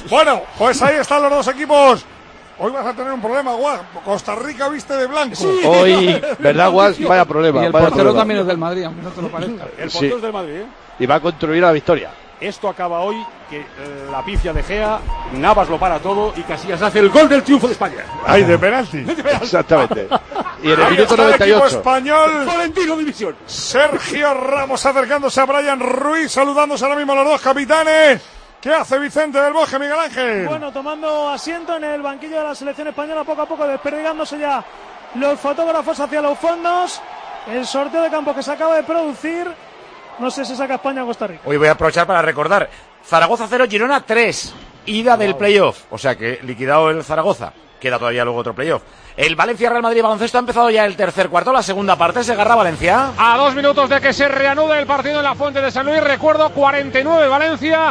Bueno, pues ahí están los dos equipos. Hoy vas a tener un problema, Guas. Costa Rica viste de blanco. Sí. Hoy, ¿verdad, Guas? Vaya problema. Y el portero también es del Madrid, aunque no te lo parezca. El portero es del Madrid, ¿eh? Y va a construir la victoria. Esto acaba hoy, que la pifia de Gea, Navas lo para todo y Casillas hace el gol del triunfo de España. ¡Ay, de penalti! Exactamente. Y en el minuto 98. El español. Valentino División. Sergio Ramos acercándose a Brian Ruiz, saludándose ahora mismo a los dos capitanes. ¿Qué hace Vicente del Bosque, Miguel Ángel? Bueno, tomando asiento en el banquillo de la selección española, poco a poco desperdigándose ya los fotógrafos hacia los fondos. El sorteo de campo que se acaba de producir. No sé si saca España o Costa Rica. Hoy voy a aprovechar para recordar. Zaragoza 0, Girona 3. Ida del playoff. O sea que liquidado el Zaragoza. Queda todavía luego otro playoff. El Valencia-Real Madrid baloncesto ha empezado ya el tercer cuarto. La segunda parte se agarra Valencia. A 2 minutos de que se reanude el partido en la Fuente de San Luis. Recuerdo, 49 Valencia,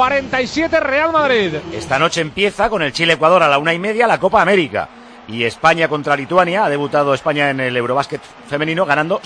47 Real Madrid. Esta noche empieza con el Chile-Ecuador a la 1:30 la Copa América. Y España contra Lituania. Ha debutado España en el Eurobásquet femenino ganando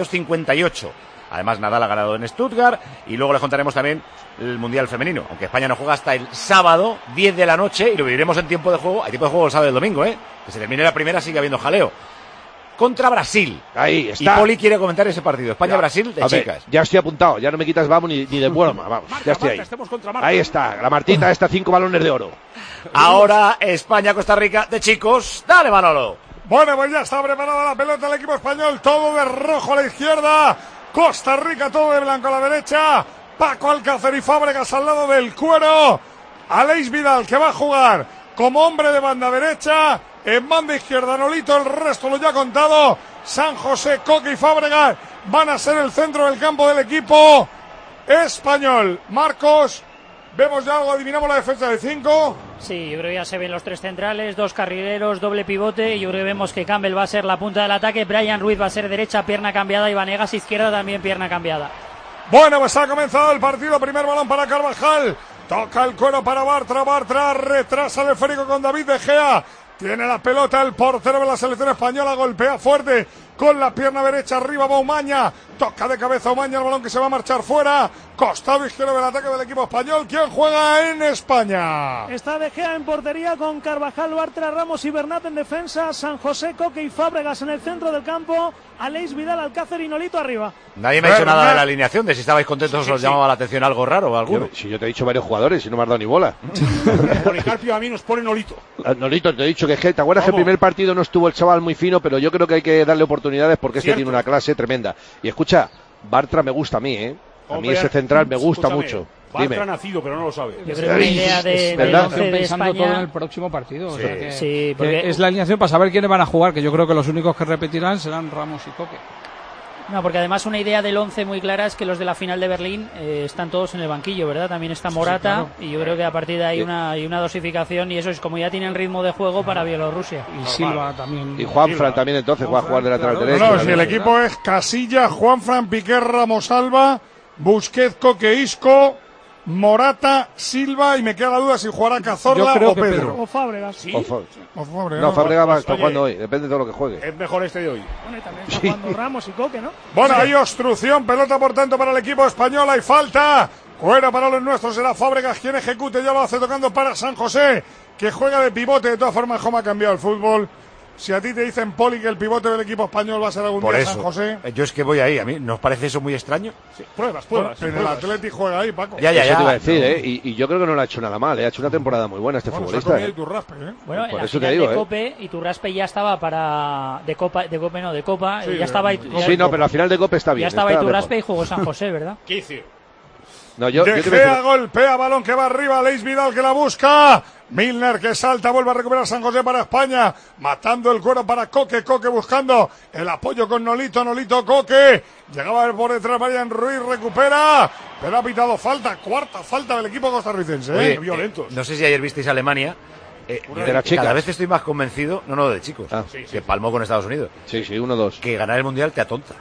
72-58. Además, Nadal ha ganado en Stuttgart y luego les contaremos también el Mundial Femenino. Aunque España no juega hasta el sábado, 10 de la noche, y lo viviremos en tiempo de juego. Hay tiempo de juego el sábado y el domingo, ¿eh? Que se termine la primera, sigue habiendo jaleo. Contra Brasil. Ahí está. Y Poli quiere comentar ese partido. España-Brasil de a chicas. Ver, ya estoy apuntado, ya no me quitas vamos ni de broma, vamos, ya estoy ahí. Ahí está, la Martita, 5 balones de oro. Ahora España-Costa Rica de chicos. Dale, Manolo. Bueno, pues ya está preparada la pelota del equipo español. Todo de rojo a la izquierda. Costa Rica todo de blanco a la derecha. Paco Alcácer y Fábregas al lado del cuero. Aleix Vidal, que va a jugar como hombre de banda derecha. En banda izquierda Nolito, el resto lo ya contado. San José, Coque y Fábregas van a ser el centro del campo del equipo español. Marcos, vemos ya algo, adivinamos la defensa de 5. Sí, yo creo que ya se ven los tres centrales, dos carrileros, doble pivote. Y yo creo que vemos que Campbell va a ser la punta del ataque. Brian Ruiz va a ser derecha, pierna cambiada. Y Vanegas izquierda, también pierna cambiada. Bueno, pues ha comenzado el partido. Primer balón para Carvajal. Toca el cuero para Bartra. Retrasa el esférico con David De Gea. Tiene la pelota el portero de la selección española. Golpea fuerte con la pierna derecha. Arriba va Umaña. Toca de cabeza Umaña el balón que se va a marchar fuera. Costado izquierdo del ataque del equipo español. ¿Quién juega en España? Está De Gea en portería con Carvajal, Bartra, Ramos y Bernat en defensa. San José, Coque y Fábregas en el centro del campo. Aleix Vidal, Alcácer y Nolito arriba. Nadie me ha dicho nada de la alineación, de si estabais contentos o os llamaba la atención algo raro o alguno. Si yo te he dicho varios jugadores y no me has dado ni bola. Policarpio a mí nos pone Nolito. Nolito, te he dicho que ¿te acuerdas que el primer partido no estuvo el chaval muy fino? Pero yo creo que hay que darle oportunidades porque este tiene una clase tremenda. Y escucha, Bartra me gusta a mí, ¿eh? A mí ese central me gusta mucho. Bartra ha nacido, pero no lo sabe. Yo creo que una idea del 11 de pensando España... todo en el próximo partido. Sí, o sea que, sí, porque... que es la alineación para saber quiénes van a jugar, que yo creo que los únicos que repetirán serán Ramos y Coque. No, porque además una idea del 11 muy clara es que los de la final de Berlín están todos en el banquillo, ¿verdad? También está Morata, sí, claro. Y yo creo que a partir de ahí hay una dosificación, y eso es como ya tienen ritmo de juego para Bielorrusia. Y Silva también. Y Juanfran también entonces va a jugar de lateral derecho. No, si el equipo es Casilla, Juanfran, Piqué, Ramos, Alba, Busquets, Coque, Isco, Morata, Silva, y me queda la duda si jugará Cazorla o Pedro. O Fábregas. ¿Sí? O Fábregas. No, Fábregas va jugando hoy, depende de todo lo que juegue. Es mejor este de hoy. Bueno, y también está jugando Ramos y Coque, ¿no? Bueno, hay obstrucción, pelota por tanto para el equipo español, hay falta. Fuera para los nuestros, será Fábregas quien ejecute, ya lo hace tocando para San José, que juega de pivote. De todas formas, ¿cómo ha cambiado el fútbol? Si a ti te dicen, Poli, que el pivote del equipo español va a ser algún por día eso, San José. Yo es que voy ahí, a mí nos parece eso muy extraño. Sí, pruebas. En el Atleti juega ahí, Paco. Ya. Eso te iba a decir, ¿eh? Y yo creo que no lo ha hecho nada mal, ¿eh? Ha hecho una temporada muy buena este futbolista. Bueno, por en eso la te final digo, de Cope, Iturraspe ya estaba de Copa, sí, ya estaba. Sí, no, pero la final de Cope está bien. Ya estaba Iturraspe y jugó San José, ¿verdad? ¿Qué hizo? No, yo De Gea golpea, balón que va arriba, Aleix Vidal que la busca. Milner que salta, vuelve a recuperar San José para España, matando el cuero para Coque buscando el apoyo con Nolito, Coque, llegaba por detrás Brian Ruiz, recupera, pero ha pitado falta, cuarta falta del equipo costarricense. Oye, violentos. No sé si ayer visteis Alemania. de las chicas. Cada vez estoy más convencido, no de chicos, que palmó con Estados Unidos. Sí, 1-2. Que ganar el Mundial te atonta.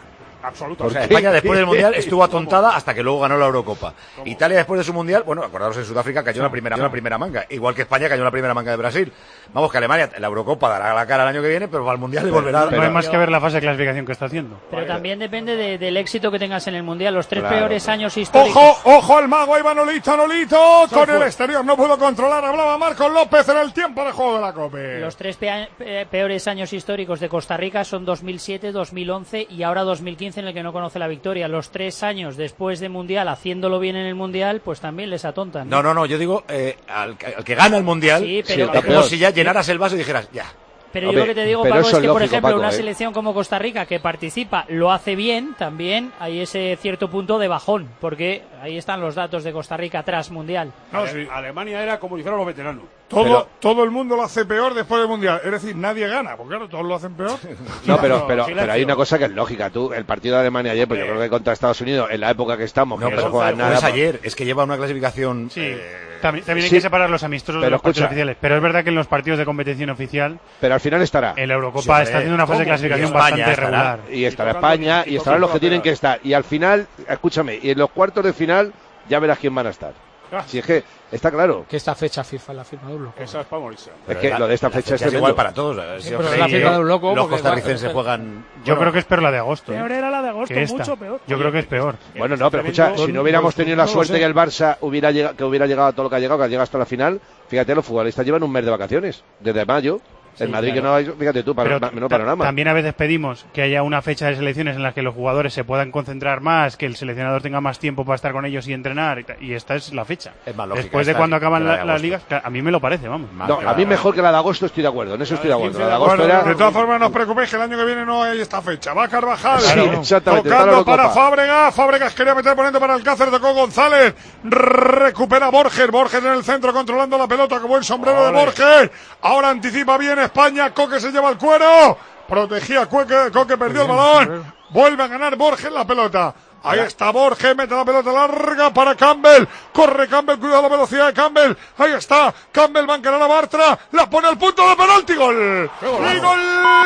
Absoluto. O sea, España después del Mundial estuvo atontada hasta que luego ganó la Eurocopa. Italia después de su Mundial, bueno, acordaros, en Sudáfrica cayó en la primera manga. Igual que España cayó en la primera manga de Brasil. Vamos, que Alemania, la Eurocopa dará la cara el año que viene, pero va al Mundial y volverá. No hay más que ver la fase de clasificación que está haciendo. Pero también depende del éxito que tengas en el Mundial. Los 3 peores años históricos. ¡Ojo al mago! Ahí va Nolito, con el exterior no pudo controlar. Hablaba Marcos López en el tiempo de juego de la COPE. Los 3 peores años históricos de Costa Rica son 2007, 2011 y ahora 2015, en el que no conoce la victoria. Los 3 años después de Mundial, haciéndolo bien en el Mundial, pues también les atontan. No, yo digo, al que gana el Mundial, sí, pero, es como si ya llenaras el vaso y dijeras, ya. Pero yo lo que te digo, Paco, es que, por ejemplo, una selección como Costa Rica, que participa, lo hace bien, también hay ese cierto punto de bajón, porque ahí están los datos de Costa Rica tras Mundial. No, sí. Alemania era como dijeron los veteranos. Todo el mundo lo hace peor después del Mundial. Es decir, nadie gana, porque claro, todos lo hacen peor. No, pero hay una cosa que es lógica. El partido de Alemania ayer, pues yo creo que contra Estados Unidos, en la época que estamos, no se juega nada. No es ayer, es que lleva una clasificación... Sí. También hay que separar los amistosos de los partidos oficiales. Pero es verdad que en los partidos de competición oficial... Pero al final estará. En la Eurocopa está haciendo una fase de clasificación bastante regular. Y estará España, y estarán los que tienen que estar. Y al final, escúchame, y en los cuartos de final ya verás quién van a estar. Si es que está claro. Que esta fecha FIFA la firma de un loco. Esa es para morirse. Es que lo de esta fecha es igual para todos. Pero es la firma de un loco. Los costarricenses juegan... Yo creo que es peor la de agosto. Peor era la de agosto, mucho peor. Yo creo que es peor. Bueno, no, pero escucha, si no hubiéramos tenido la suerte que el Barça hubiera llegado a todo lo que ha llegado hasta la final, fíjate, los futbolistas llevan un mes de vacaciones, desde mayo. En Madrid, claro. Que no hay, fíjate tú, menos panorama. También a veces pedimos que haya una fecha de selecciones en la que los jugadores se puedan concentrar más, que el seleccionador tenga más tiempo para estar con ellos y entrenar, y esta es la fecha. Es más lógica. Después de cuando acaban las ligas, a mí me lo parece, vamos. No, a mí mejor que la de agosto, estoy de acuerdo, en eso estoy de acuerdo. La de agosto era... De todas formas, no os preocupéis que el año que viene no hay esta fecha. Va Carvajal, exactamente, tocando para Fábregas quería meter poniendo para Alcácer, tocó González, recupera Borges en el centro controlando la pelota, que buen sombrero de Borges. Ahora anticipa bien España, Coque se lleva el cuero, protegía Coque perdió el balón, vuelve a ganar Borges la pelota. Ahí está Borges, mete la pelota larga para Campbell, corre Campbell, cuidado la velocidad de Campbell, ahí está, Campbell va a encarar a Bartra, la pone al punto de penalti, gol, y gol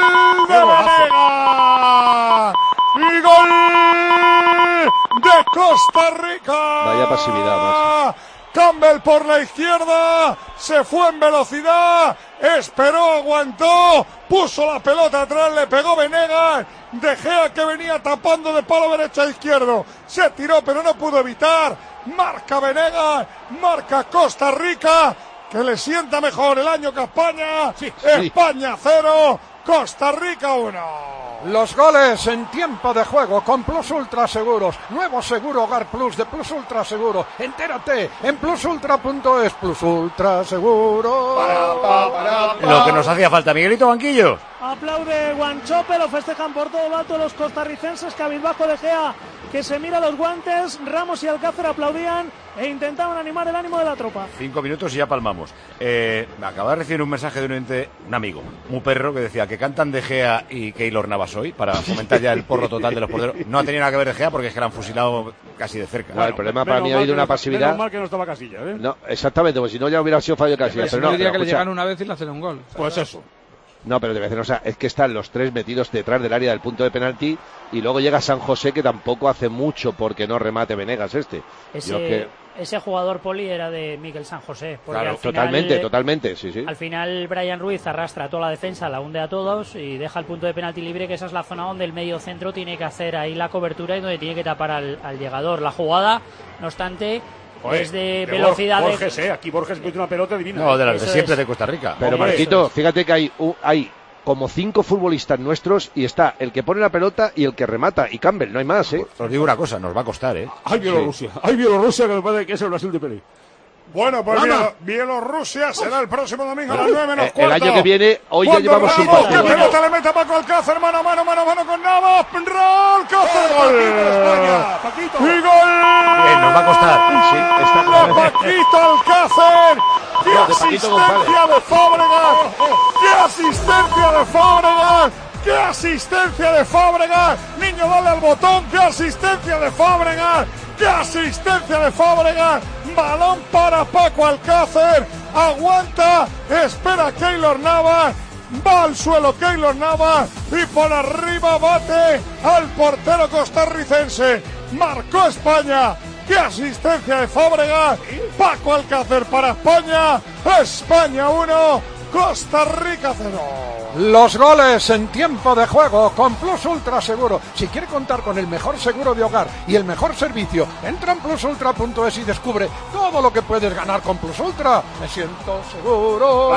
de Vanega, y gol de Costa Rica. Vaya pasividad, macho. Campbell por la izquierda, se fue en velocidad, esperó, aguantó, puso la pelota atrás, le pegó Venegas, De Gea que venía tapando de palo derecho a izquierdo, se tiró pero no pudo evitar, marca Venegas, marca Costa Rica, que le sienta mejor el año que a España, España 0, Costa Rica 1. Los goles en tiempo de juego con Plus Ultra Seguros. Nuevo seguro Hogar Plus de Plus Ultra Seguro. Entérate en plusultra.es. Plus Ultra Seguro. Lo que nos hacía falta, Miguelito Banquillo. Aplaude Guanchope, lo festejan por todo lo alto los costarricenses. Cabizbajo De Gea, que se mira los guantes. Ramos y Alcácer aplaudían e intentaban animar el ánimo de la tropa. 5 minutos y ya palmamos. Me acaba de recibir un mensaje de un amigo, un perro, que decía que cantan De Gea y Keylor Navas hoy, para fomentar ya el porro total de los porteros. No ha tenido nada que ver De Gea porque es que la han fusilado casi de cerca. Bueno, el problema para mí ha habido una pasividad. Menos mal que no estaba Casillas, ¿eh? No, exactamente, pues si no ya hubiera sido fallo de Casillas. Pero no, yo diría que le llegan una vez y le hacen un gol. Pues eso. No, pero debe ser, o sea, es que están los tres metidos detrás del área del punto de penalti y luego llega San José, que tampoco hace mucho porque no remate Venegas Ese jugador, Poli, era de Miguel San José. Claro, al final, totalmente, sí. Al final Brian Ruiz arrastra toda la defensa, la hunde a todos y deja el punto de penalti libre, que esa es la zona donde el medio centro tiene que hacer ahí la cobertura y donde tiene que tapar al llegador. La jugada, no obstante... es de velocidad. Borges, aquí Borges mete una pelota divina. No, de las de siempre de Costa Rica. Pero Marquito, fíjate que hay como 5 futbolistas nuestros y está el que pone la pelota y el que remata, y Campbell, no hay más, ¿eh? Os digo una cosa, nos va a costar, ¿eh? Hay Bielorrusia, que me parece que es el Brasil de Pelé. Bueno, pues Bielorrusia será el próximo domingo a las 9 menos cuarto. El año que viene, hoy ya llevamos un partido. ¡Qué pelota le mete a Paco Alcácer! Mano a mano con Navas. ¡Alcácer! ¡Gol! ¡Y gol! Bien, nos va a costar. Sí, está claro. ¡Paquito Alcácer! ¡Qué asistencia de Fábregas! ¡Qué asistencia de Fábregas! ¡Qué asistencia de Fábregas! Niño, dale al botón. ¡Qué asistencia de Fábregas! ¡Qué asistencia de Fábregas! Balón para Paco Alcácer. Aguanta. Espera Keylor Navas. va al suelo Keylor Navas y por arriba bate al portero costarricense. Marcó España. ¡Qué asistencia de Fábregas! Paco Alcácer para España. España 1, Costa Rica 0. Los goles en tiempo de juego con Plus Ultra Seguro. Si quiere contar con el mejor seguro de hogar y el mejor servicio, entra en plusultra.es y descubre todo lo que puedes ganar con Plus Ultra. Me siento seguro.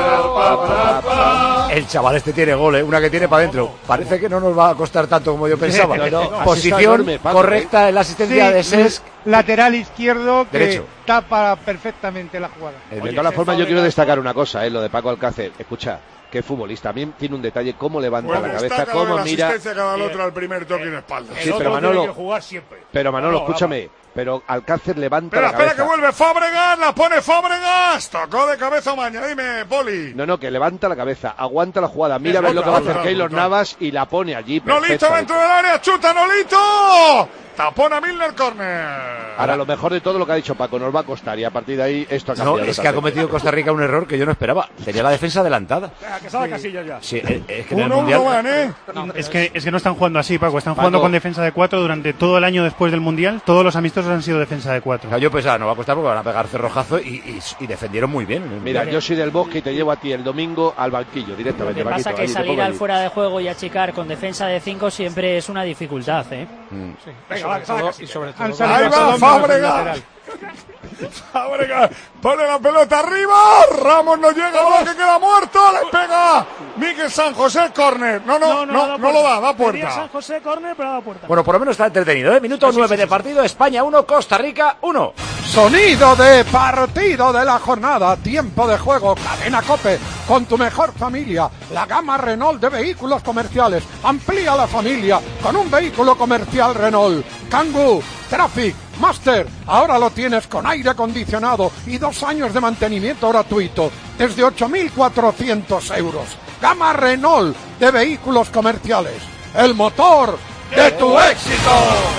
El chaval este tiene gol, una que tiene para adentro. Parece que no nos va a costar tanto como yo pensaba. Posición correcta en la asistencia de Cesc. Lateral izquierdo que derecho. Tapa perfectamente la jugada. De todas formas, yo quiero destacar una cosa, lo de Paco Alcácer. Escucha, qué futbolista. También tiene un detalle, cómo levanta la cabeza, cómo mira. Asistencia cada el otro al primer toque en espalda. Sí, pero Manolo, escúchame. Pero Alcácer levanta la cabeza. Espera que vuelve Fábregas, la pone Fábregas. Tocó de cabeza Maña, dime, Poli. No, que levanta la cabeza, aguanta la jugada, mira a ver lo que va a hacer Keylor Navas y la pone allí. Nolito dentro del área, chuta Nolito. Tapón a Milner, córner. Ahora, lo mejor de todo lo que ha dicho Paco, nos va a costar y a partir de ahí esto ha cambiado. No, es que ha cometido Costa Rica un error que yo no esperaba. Tenía la defensa adelantada. Que salga Casillas ya. Sí, es que en el Mundial... Es que no están jugando así, Paco. Están jugando con defensa de 4 durante todo el año después del Mundial. Todos los amistosos han sido defensa de 4. O sea, yo pensaba, no va a costar porque van a pegar cerrojazo y defendieron muy bien. Mira, yo soy del Bosque y te llevo a ti el domingo al banquillo directamente. Lo que pasa es que salir al fuera de juego y achicar con defensa de 5 siempre es una dificultad, ¿eh? Sí. Venga, va, y sobre todo. Ahí va Fábregas. Fábregas pone la pelota arriba. Ramos no llega, balón que queda muerto. Le pega Miguel San José, córner. No lo da puerta. San José, córner, pero da puerta. Bueno, por lo menos está entretenido, ¿eh? Minuto 9 de partido. España 1, Costa Rica 1. Sonido de partido de la jornada, tiempo de juego, Cadena COPE, con tu mejor familia, la gama Renault de vehículos comerciales. Amplía la familia con un vehículo comercial Renault. Kangoo, Traffic, Master, ahora lo tienes con aire acondicionado y 2 años de mantenimiento gratuito, desde 8.400 euros. Gama Renault de vehículos comerciales, el motor de tu éxito.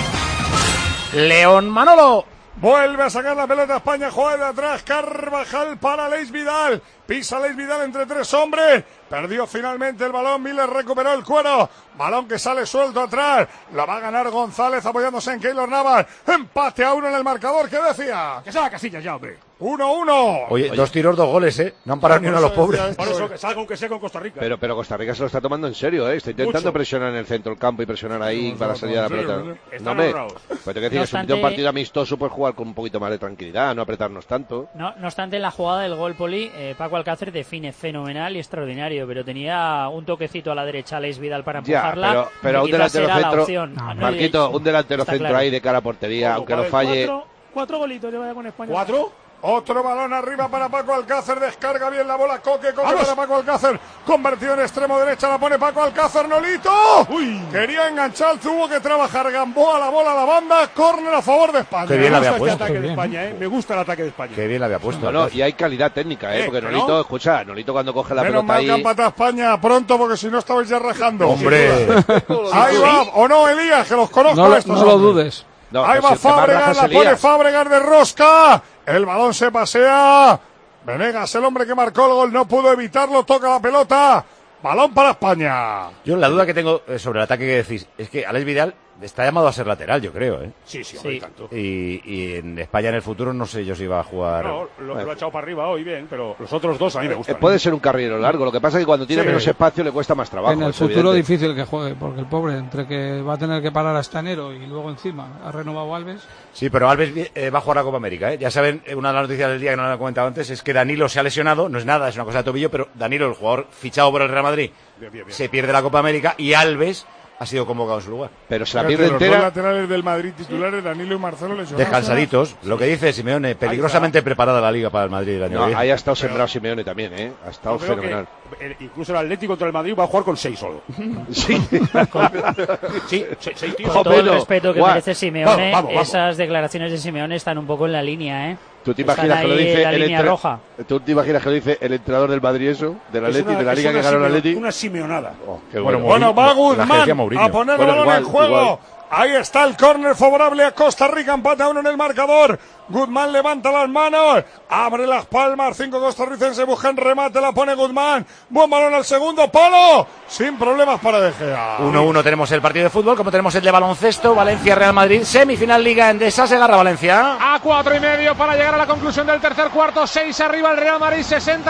León Manolo. Vuelve a sacar la pelota España, juega de atrás, Carvajal para Leis Vidal, pisa Leis Vidal entre 3 hombres, perdió finalmente el balón, Miller recuperó el cuero, balón que sale suelto atrás, la va a ganar González apoyándose en Keylor Navas, empate a 1 en el marcador, ¿qué decía? Que salga Casillas ya, hombre. 1-1. Oye, 2 tiros, 2 goles, ¿eh? No han parado ni uno a los pobres. Por eso, que salga aunque sea con Costa Rica. Pero Costa Rica se lo está tomando en serio, ¿eh? Está intentando presionar en el centro del campo y presionar ahí para salir a la pelota. Están pues te quiero decir, es un partido amistoso, pues jugar con un poquito más de tranquilidad, no apretarnos tanto. No obstante, en la jugada del gol, Poli, Paco Alcácer define fenomenal y extraordinario, pero tenía un toquecito a la derecha a Leis Vidal para empujarla. Pero un delantero centro, Marquito, un delantero centro ahí de cara a portería, aunque lo falle. 4 golitos lleva con España. ¿4? Otro balón arriba para Paco Alcácer, descarga bien la bola, Coque para Paco Alcácer, convertido en extremo derecha, la pone Paco Alcácer, Nolito. Quería enganchar, tuvo que trabajar Gamboa, la bola a la banda, córner a favor de España. Qué bien la había puesto. Ataque de España, ¿eh? Me gusta el ataque de España. Qué bien la había puesto. No, y hay calidad técnica, porque Nolito, escucha, Nolito cuando coge la pelota ahí. Menos mal que empata España pronto, porque si no estabais ya rajando. Hombre. Ahí va, o no, Elías, que los conozco estos. No lo dudes. Ahí va Fábregas, la pone Fábregas de rosca. El balón se pasea. Venegas, el hombre que marcó el gol, no pudo evitarlo. Toca la pelota. Balón para España. Yo la duda que tengo sobre el ataque que decís es que Alex Vidal está llamado a ser lateral, yo creo, ¿eh? Sí, hombre, tanto. Y en España en el futuro no sé yo si va a jugar. No, lo ha echado para arriba hoy bien, pero los otros dos a mí me gustan. Puede ser un carrilero largo, lo que pasa es que cuando tiene menos espacio le cuesta más trabajo. En el futuro difícil que juegue, porque el pobre, entre que va a tener que parar hasta enero y luego encima ha renovado Alves. Sí, pero Alves va a jugar la Copa América, ¿eh? Ya saben, una de las noticias del día que no lo he comentado antes es que Danilo se ha lesionado, no es nada, es una cosa de tobillo, pero Danilo, el jugador fichado por el Real Madrid, bien. Se pierde la Copa América y Alves ha sido convocado en su lugar. Pero se la pierde entera. Los laterales del Madrid titulares, Danilo y Marcelo lesionados. Descansaditos. Lo que dice Simeone, peligrosamente preparada la Liga para el Madrid el año que viene. Ahí ha estado sembrado Simeone también, ¿eh? Ha estado fenomenal. Incluso el Atlético contra el Madrid va a jugar con 6 solo. Sí. Sí, 6 tíos. Con todo el respeto que merece Simeone, esas declaraciones de Simeone están un poco en la línea, ¿eh? ¿Tú te imaginas que lo dice el entrenador del Madrid eso? Del Atleti, de la Liga que ganó el Atleti. Una simeonada. Bueno, va Guzmán a poner el balón en juego. Ahí está el córner favorable a Costa Rica, empate a 1 en el marcador. Guzmán levanta las manos, abre las palmas, 5 costarricenses buscan remate, la pone Guzmán, buen balón al segundo palo, sin problemas para De Gea. 1-1 tenemos el partido de fútbol, como tenemos el de baloncesto, Valencia-Real Madrid, semifinal Liga Endesa, se agarra Valencia. A 4:30 para llegar a la conclusión del tercer cuarto, 6 arriba el Real Madrid,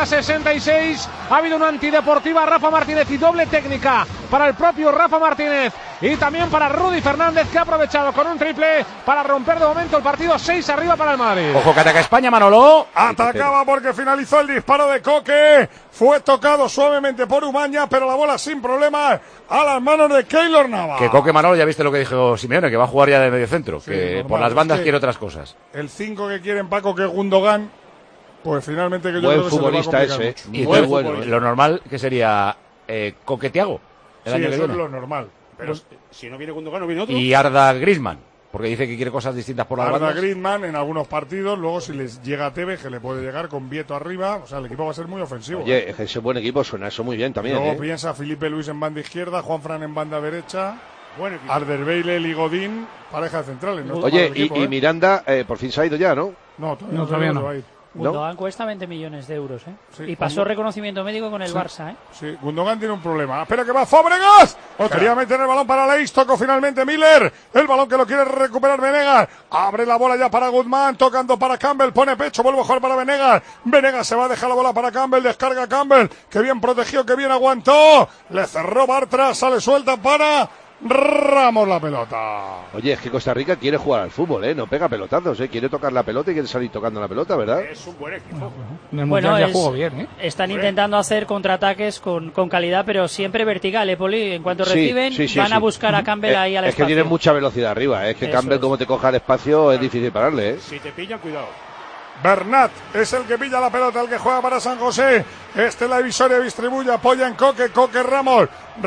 60-66, ha habido una antideportiva Rafa Martínez y doble técnica para el propio Rafa Martínez y también para Rudy Fernández, que ha aprovechado con un triple para romper de momento el partido, 6 arriba para el Madrid. Ojo que ataca España, Manolo. Atacaba porque finalizó el disparo de Coque, fue tocado suavemente por Umaña, pero la bola sin problemas a las manos de Keylor Navas. Que Coque, Manolo, ya viste lo que dijo Simeone, que va a jugar ya de medio centro, sí, que normal, por las bandas quiere otras cosas. El 5 que quieren Paco, que es Gundogan, pues finalmente que yo buen creo que futbolista se le va a complicar ese, mucho. Y muy bueno. Lo normal que sería Coquetiago el año que viene. Es lo normal. Pero si no viene Gundogan, no viene otro. Y Arda Griezmann, porque dice que quiere cosas distintas por las bandas. Arda Griezmann en algunos partidos, luego si les llega a Tevez, que le puede llegar con Vieto arriba, o sea, el equipo va a ser muy ofensivo. Oye, ese buen equipo suena eso muy bien también. Luego piensa Felipe Luis en banda izquierda, Juanfran en banda derecha, Alderweireld y Godín, pareja de centrales. ¿no? Oye, y Miranda por fin se ha ido ya, ¿no? No, todavía no. Gundogan cuesta 20 millones de euros, ¿eh? Sí, y pasó reconocimiento médico con el Barça, ¿eh? Sí, Gundogan tiene un problema. Espera que va Fábregas. Quería meter el balón para Leis, tocó finalmente Miller. El balón que lo quiere recuperar Venegas. Abre la bola ya para Guzmán, tocando para Campbell, pone pecho, vuelve a jugar para Venegas. Venegas se va a dejar la bola para Campbell, descarga Campbell, que bien protegió, que bien aguantó. Le cerró Bartra, sale suelta para Ramos la pelota. Oye, es que Costa Rica quiere jugar al fútbol, no pega pelotazos, quiere tocar la pelota y quiere salir tocando la pelota, ¿verdad? Es un buen equipo. Bueno, ya jugó bien, están intentando hacer contraataques con calidad, pero siempre vertical, Poli. En cuanto reciben, van a buscar a Campbell ahí al espacio. Es que tiene mucha velocidad arriba, es que Campbell como te coja el espacio es difícil pararle, Si te pillan, cuidado. Bernat es el que pilla la pelota, el que juega para San José. Este la divisoria distribuye, apoya en Coque Ramos.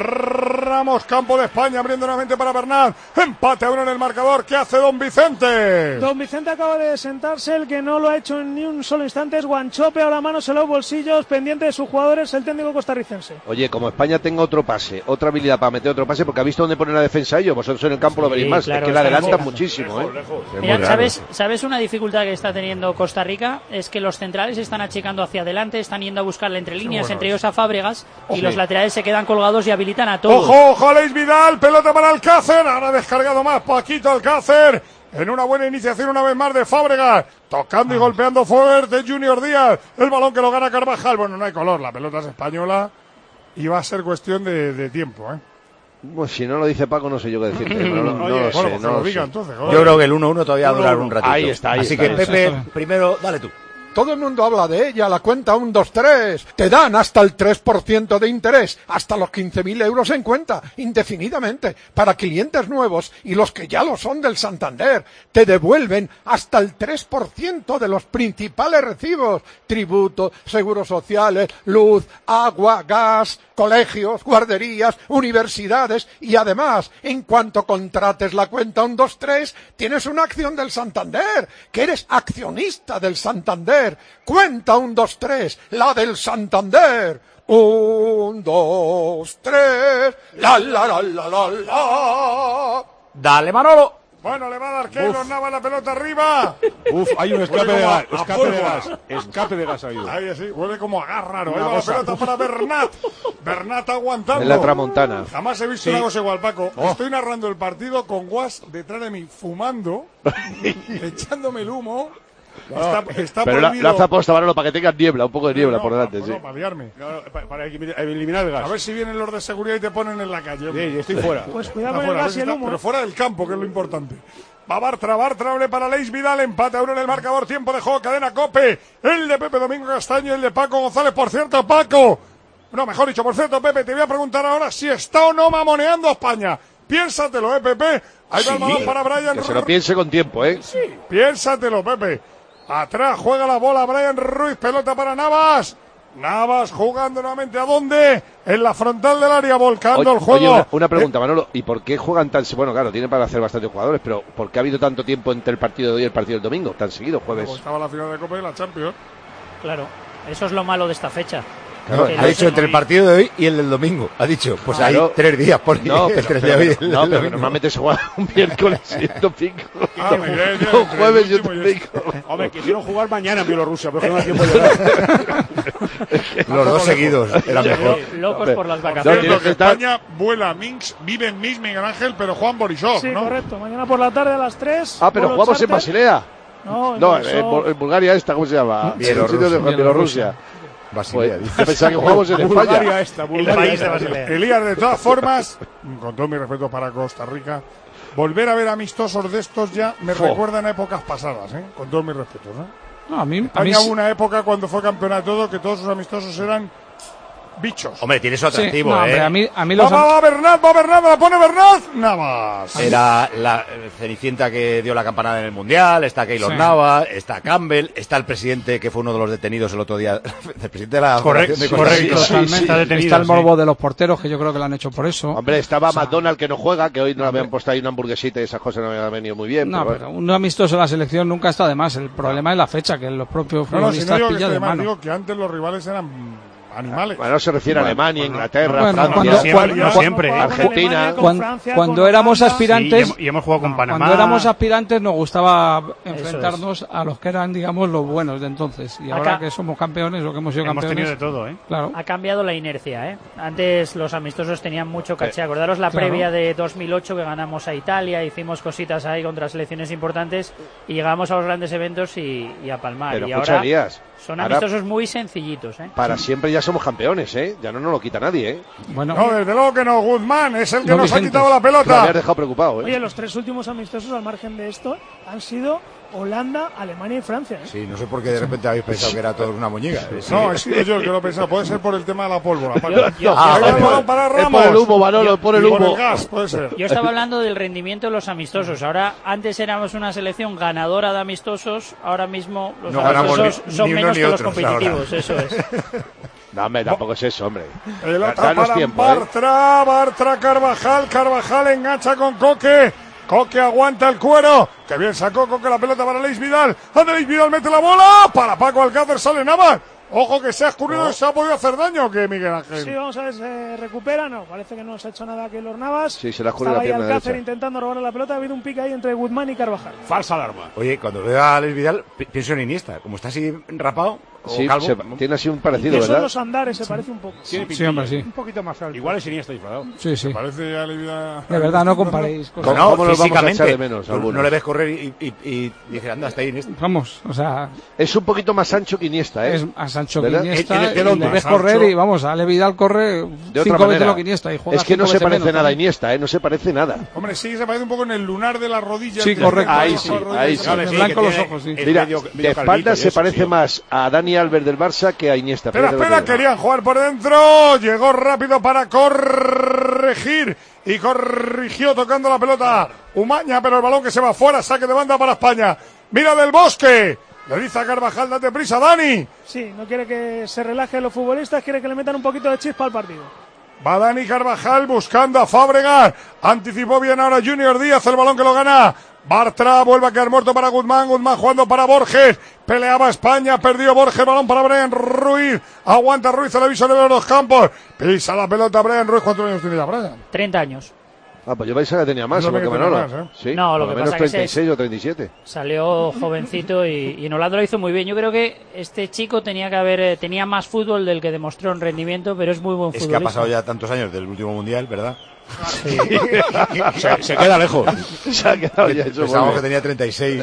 Ramos, campo de España, abriendo nuevamente para Bernat. Empate a 1 en el marcador. ¿Qué hace Don Vicente? Don Vicente acaba de sentarse, el que no lo ha hecho en ni un solo instante es Guanchope, ahora manos en los bolsillos, pendiente de sus jugadores, el técnico costarricense. Oye, como España tenga otro pase, otra habilidad para meter otro pase, porque ha visto dónde pone la defensa ellos, vosotros en el campo lo veréis más, claro, es que la adelantan muchísimo. Mira, ¿sabes una dificultad que está teniendo Costa Rica? Es que los centrales están achicando hacia adelante, están yendo a buscarle entre líneas, entre ellos a Fábregas, y los laterales se quedan colgados y habilitan a todos. Ojo, Leis Vidal, pelota para Alcácer, ahora descargado más Paquito Alcácer, en una buena iniciación una vez más de Fábregas, tocando y golpeando fuerte Junior Díaz, el balón que lo gana Carvajal, bueno, no hay color, la pelota es española y va a ser cuestión de tiempo, Pues si no lo dice Paco, no sé yo qué decirte. No lo sé. Entonces, yo creo que el 1-1 todavía va a durar un ratito. Ahí está. Así que Pepe, primero, dale tú. Todo el mundo habla de ella, la cuenta 1, 2, 3. Te dan hasta el 3% de interés, hasta los 15.000 euros en cuenta, indefinidamente, para clientes nuevos y los que ya lo son del Santander. Te devuelven hasta el 3% de los principales recibos, tributos, seguros sociales, luz, agua, gas, colegios, guarderías, universidades y además, en cuanto contrates la cuenta 1, 2, 3, tienes una acción del Santander, que eres accionista del Santander. Cuenta 1, 2, 3, la del Santander. 1, 2, 3, la. Dale, Manolo. Bueno, le va a dar Keylor Navas la pelota arriba. Hay un escape de gas. Escape de gas ha habido. Ahí sí, huele como a gas raro. Ahí va la pelota para Bernat. Bernat aguantando. En la tramontana. Jamás he visto una cosa igual, Paco. Estoy narrando el partido con Guas detrás de mí, fumando, echándome el humo. Está pero la hace aposta, Manolo, para que tengas niebla, un poco de niebla por delante. No, para liarme. Para eliminar el gas. A ver si vienen los de seguridad y te ponen en la calle. Sí, estoy fuera. Pues cuidado con el gas y el humo. Pero fuera del campo, que es lo importante. Va Bartra abre para Leis Vidal, empate a 1 en el marcador, tiempo de juego, cadena Cope. El de Pepe Domingo Castaño, el de Paco González. Por cierto, Paco. No, mejor dicho, por cierto, Pepe, te voy a preguntar ahora si está o no mamoneando a España. Piénsatelo, Pepe. Ahí va el balón para Brian. Que se lo piense con tiempo, Sí, piénsatelo, Pepe. Atrás juega la bola Brian Ruiz, pelota para Navas. Navas jugando nuevamente, ¿a dónde? En la frontal del área, volcando el juego. Oye, una pregunta, Manolo, ¿y por qué juegan tan... Bueno, claro, tienen para hacer bastantes jugadores, pero ¿por qué ha habido tanto tiempo entre el partido de hoy y el partido del domingo? Tan seguido, jueves. Como estaba la final de Copa y la Champions. Claro, eso es lo malo de esta fecha. Claro, ha dicho entre el partido de hoy y el del domingo. Ha dicho, pues hay 3 días por No, pero normalmente se juega un miércoles y un domingo. Un jueves y un domingo. Hombre, quisieron jugar mañana en Bielorrusia, pero no da tiempo de llegar. Los 2 seguidos era mejor. Locos por las vacaciones. España vuela Minsk, vive en Minsk, Miguel Ángel, pero Juan Borisov, sí, ¿no? correcto. Mañana por la tarde a las 3. Pero jugamos en Basilea. No, en Bulgaria ¿cómo se llama? Bielorrusia. Basilea. Yo pensaba que jugamos en España. El país de Basilea. Elías, de todas formas, con todo mi respeto para Costa Rica, volver a ver amistosos de estos ya me recuerdan a épocas pasadas, con todos mis respetos, No, a mí hubo una época cuando fue campeonato todo que todos sus amistosos eran bichos. Hombre, tiene su atractivo, sí, hombre, a mí los va Bernat, la pone Bernat, Navas. Era la Cenicienta que dio la campanada en el Mundial, está Keylor Navas, está Campbell, está el presidente que fue uno de los detenidos el otro día, el presidente de la Correcto, está el morbo de los porteros, que yo creo que lo han hecho por eso. Hombre, estaba McDonald que no juega, que hoy no habían puesto ahí una hamburguesita y esas cosas no me han venido muy bien. No, pero un amistoso en la selección nunca está de más. El problema es la fecha, que los propios futbolistas pillan de mano. Digo que antes los rivales eran animales. Bueno, se refiere a Alemania, Inglaterra, Francia, siempre, Argentina. Cuando éramos aspirantes, y hemos jugado con Panamá. Cuando éramos aspirantes nos gustaba enfrentarnos a los que eran, digamos, los buenos de entonces. Y ahora que somos campeones, o que hemos sido campeones, tenido de todo, Claro. Ha cambiado la inercia, Antes los amistosos tenían mucho caché. Acordaros la previa de 2008 que ganamos a Italia, hicimos cositas ahí contra selecciones importantes y llegamos a los grandes eventos y a palmar. Pero y ahora son amistosos muy sencillitos, Para siempre ya somos campeones, ya no nos lo quita nadie, Bueno, no, desde luego que no. Guzmán es el que nos ha quitado la pelota. Me habías dejado preocupado, Oye, los 3 últimos amistosos al margen de esto han sido Holanda, Alemania y Francia. Sí, no sé por qué de repente habéis pensado que era todo una muñeca. No, he sido yo el que lo he pensado. Puede ser por el tema de la pólvora. Para Ramos. Por el humo, Manolo, por el humo. Por el gas, puede ser. Yo estaba hablando del rendimiento de los amistosos. Ahora, antes éramos una selección ganadora de amistosos. Ahora mismo los amistosos son menos que los competitivos. Eso es. No, hombre, tampoco es eso, hombre. Pelota para Bartra, Carvajal engancha con Coque. Coque aguanta el cuero. Que bien sacó Coque la pelota para Aleix Vidal. Aleix Vidal mete la bola. Para Paco Alcácer sale Navas. Ojo que se ha escurrido y se ha podido hacer daño, que Miguel Ángel. Sí, vamos a ver, se recupera. No, parece que no se ha hecho nada Keylor Navas. Sí, se le ha escurrido la pierna derecha. Alcácer derecha. intentando robarle la pelota. Ha habido un pique ahí entre Guzmán y Carvajal. Falsa alarma. Oye, cuando veo a Aleix Vidal, pienso en Iniesta. Como está así rapado, Sí, calvo, tiene así un parecido, eso ¿verdad? en los andares se parece un poco. Sí, hombre, sí. Un poquito más alto. Igual es Iniesta disfrazado. Sí, sí. Parece a Livia... De verdad, no comparéis cosas. No, ¿Cómo nos vamos a echar de físicamente. menos? No le ves correr y dije, anda, hasta ahí Iniesta. Vamos, o sea... Es un poquito más ancho que Iniesta, Es más ancho que ¿verdad? Iniesta. ¿De Y dónde? le ves Más correr ancho. y vamos, Ale Vidal corre de otra 5 veces manera. lo que Iniesta. Y juega Es que no 5 se veces parece menos, nada a también. Iniesta, no se parece nada. Hombre, sí, se parece un poco en el lunar de la rodilla. Sí, correcto. Ahí sí, ahí sí. Me blanco los ojos, sí. Mira, de espalda se parece más a Dani Alves del Barça que a Iniesta. Espera, querían jugar por dentro. Llegó rápido para corregir. Y corrigió tocando la pelota Umaña, pero el balón que se va fuera. Saque de banda para España. Mira Del Bosque. Le dice a Carvajal, date prisa, Dani. Sí, no quiere que se relajen los futbolistas, quiere que le metan un poquito de chispa al partido. Va Dani Carvajal buscando a Fábregas. Anticipó bien ahora Junior Díaz, el balón que lo gana. Bartra vuelve a quedar muerto para Guzmán. Guzmán jugando para Borges. Peleaba España, perdió Borges, balón para Brian Ruiz. Aguanta Ruiz, el aviso de los campos. Pisa la pelota Brian Ruiz. ¿Cuántos años tiene ya Brian? 30 años. Pues yo pensaba que tenía más, No igual que tenía Manolo. más, Sí, No, lo por que menos pasa que 36 o 37. Salió jovencito y en Holanda lo hizo muy bien. Yo creo que este chico tenía más fútbol del que demostró en rendimiento, pero es muy buen futbolista. Es que ha pasado ya tantos años del último mundial, ¿verdad? Sí. se queda lejos. Se ha quedado ya eso. Pensábamos que tenía 36.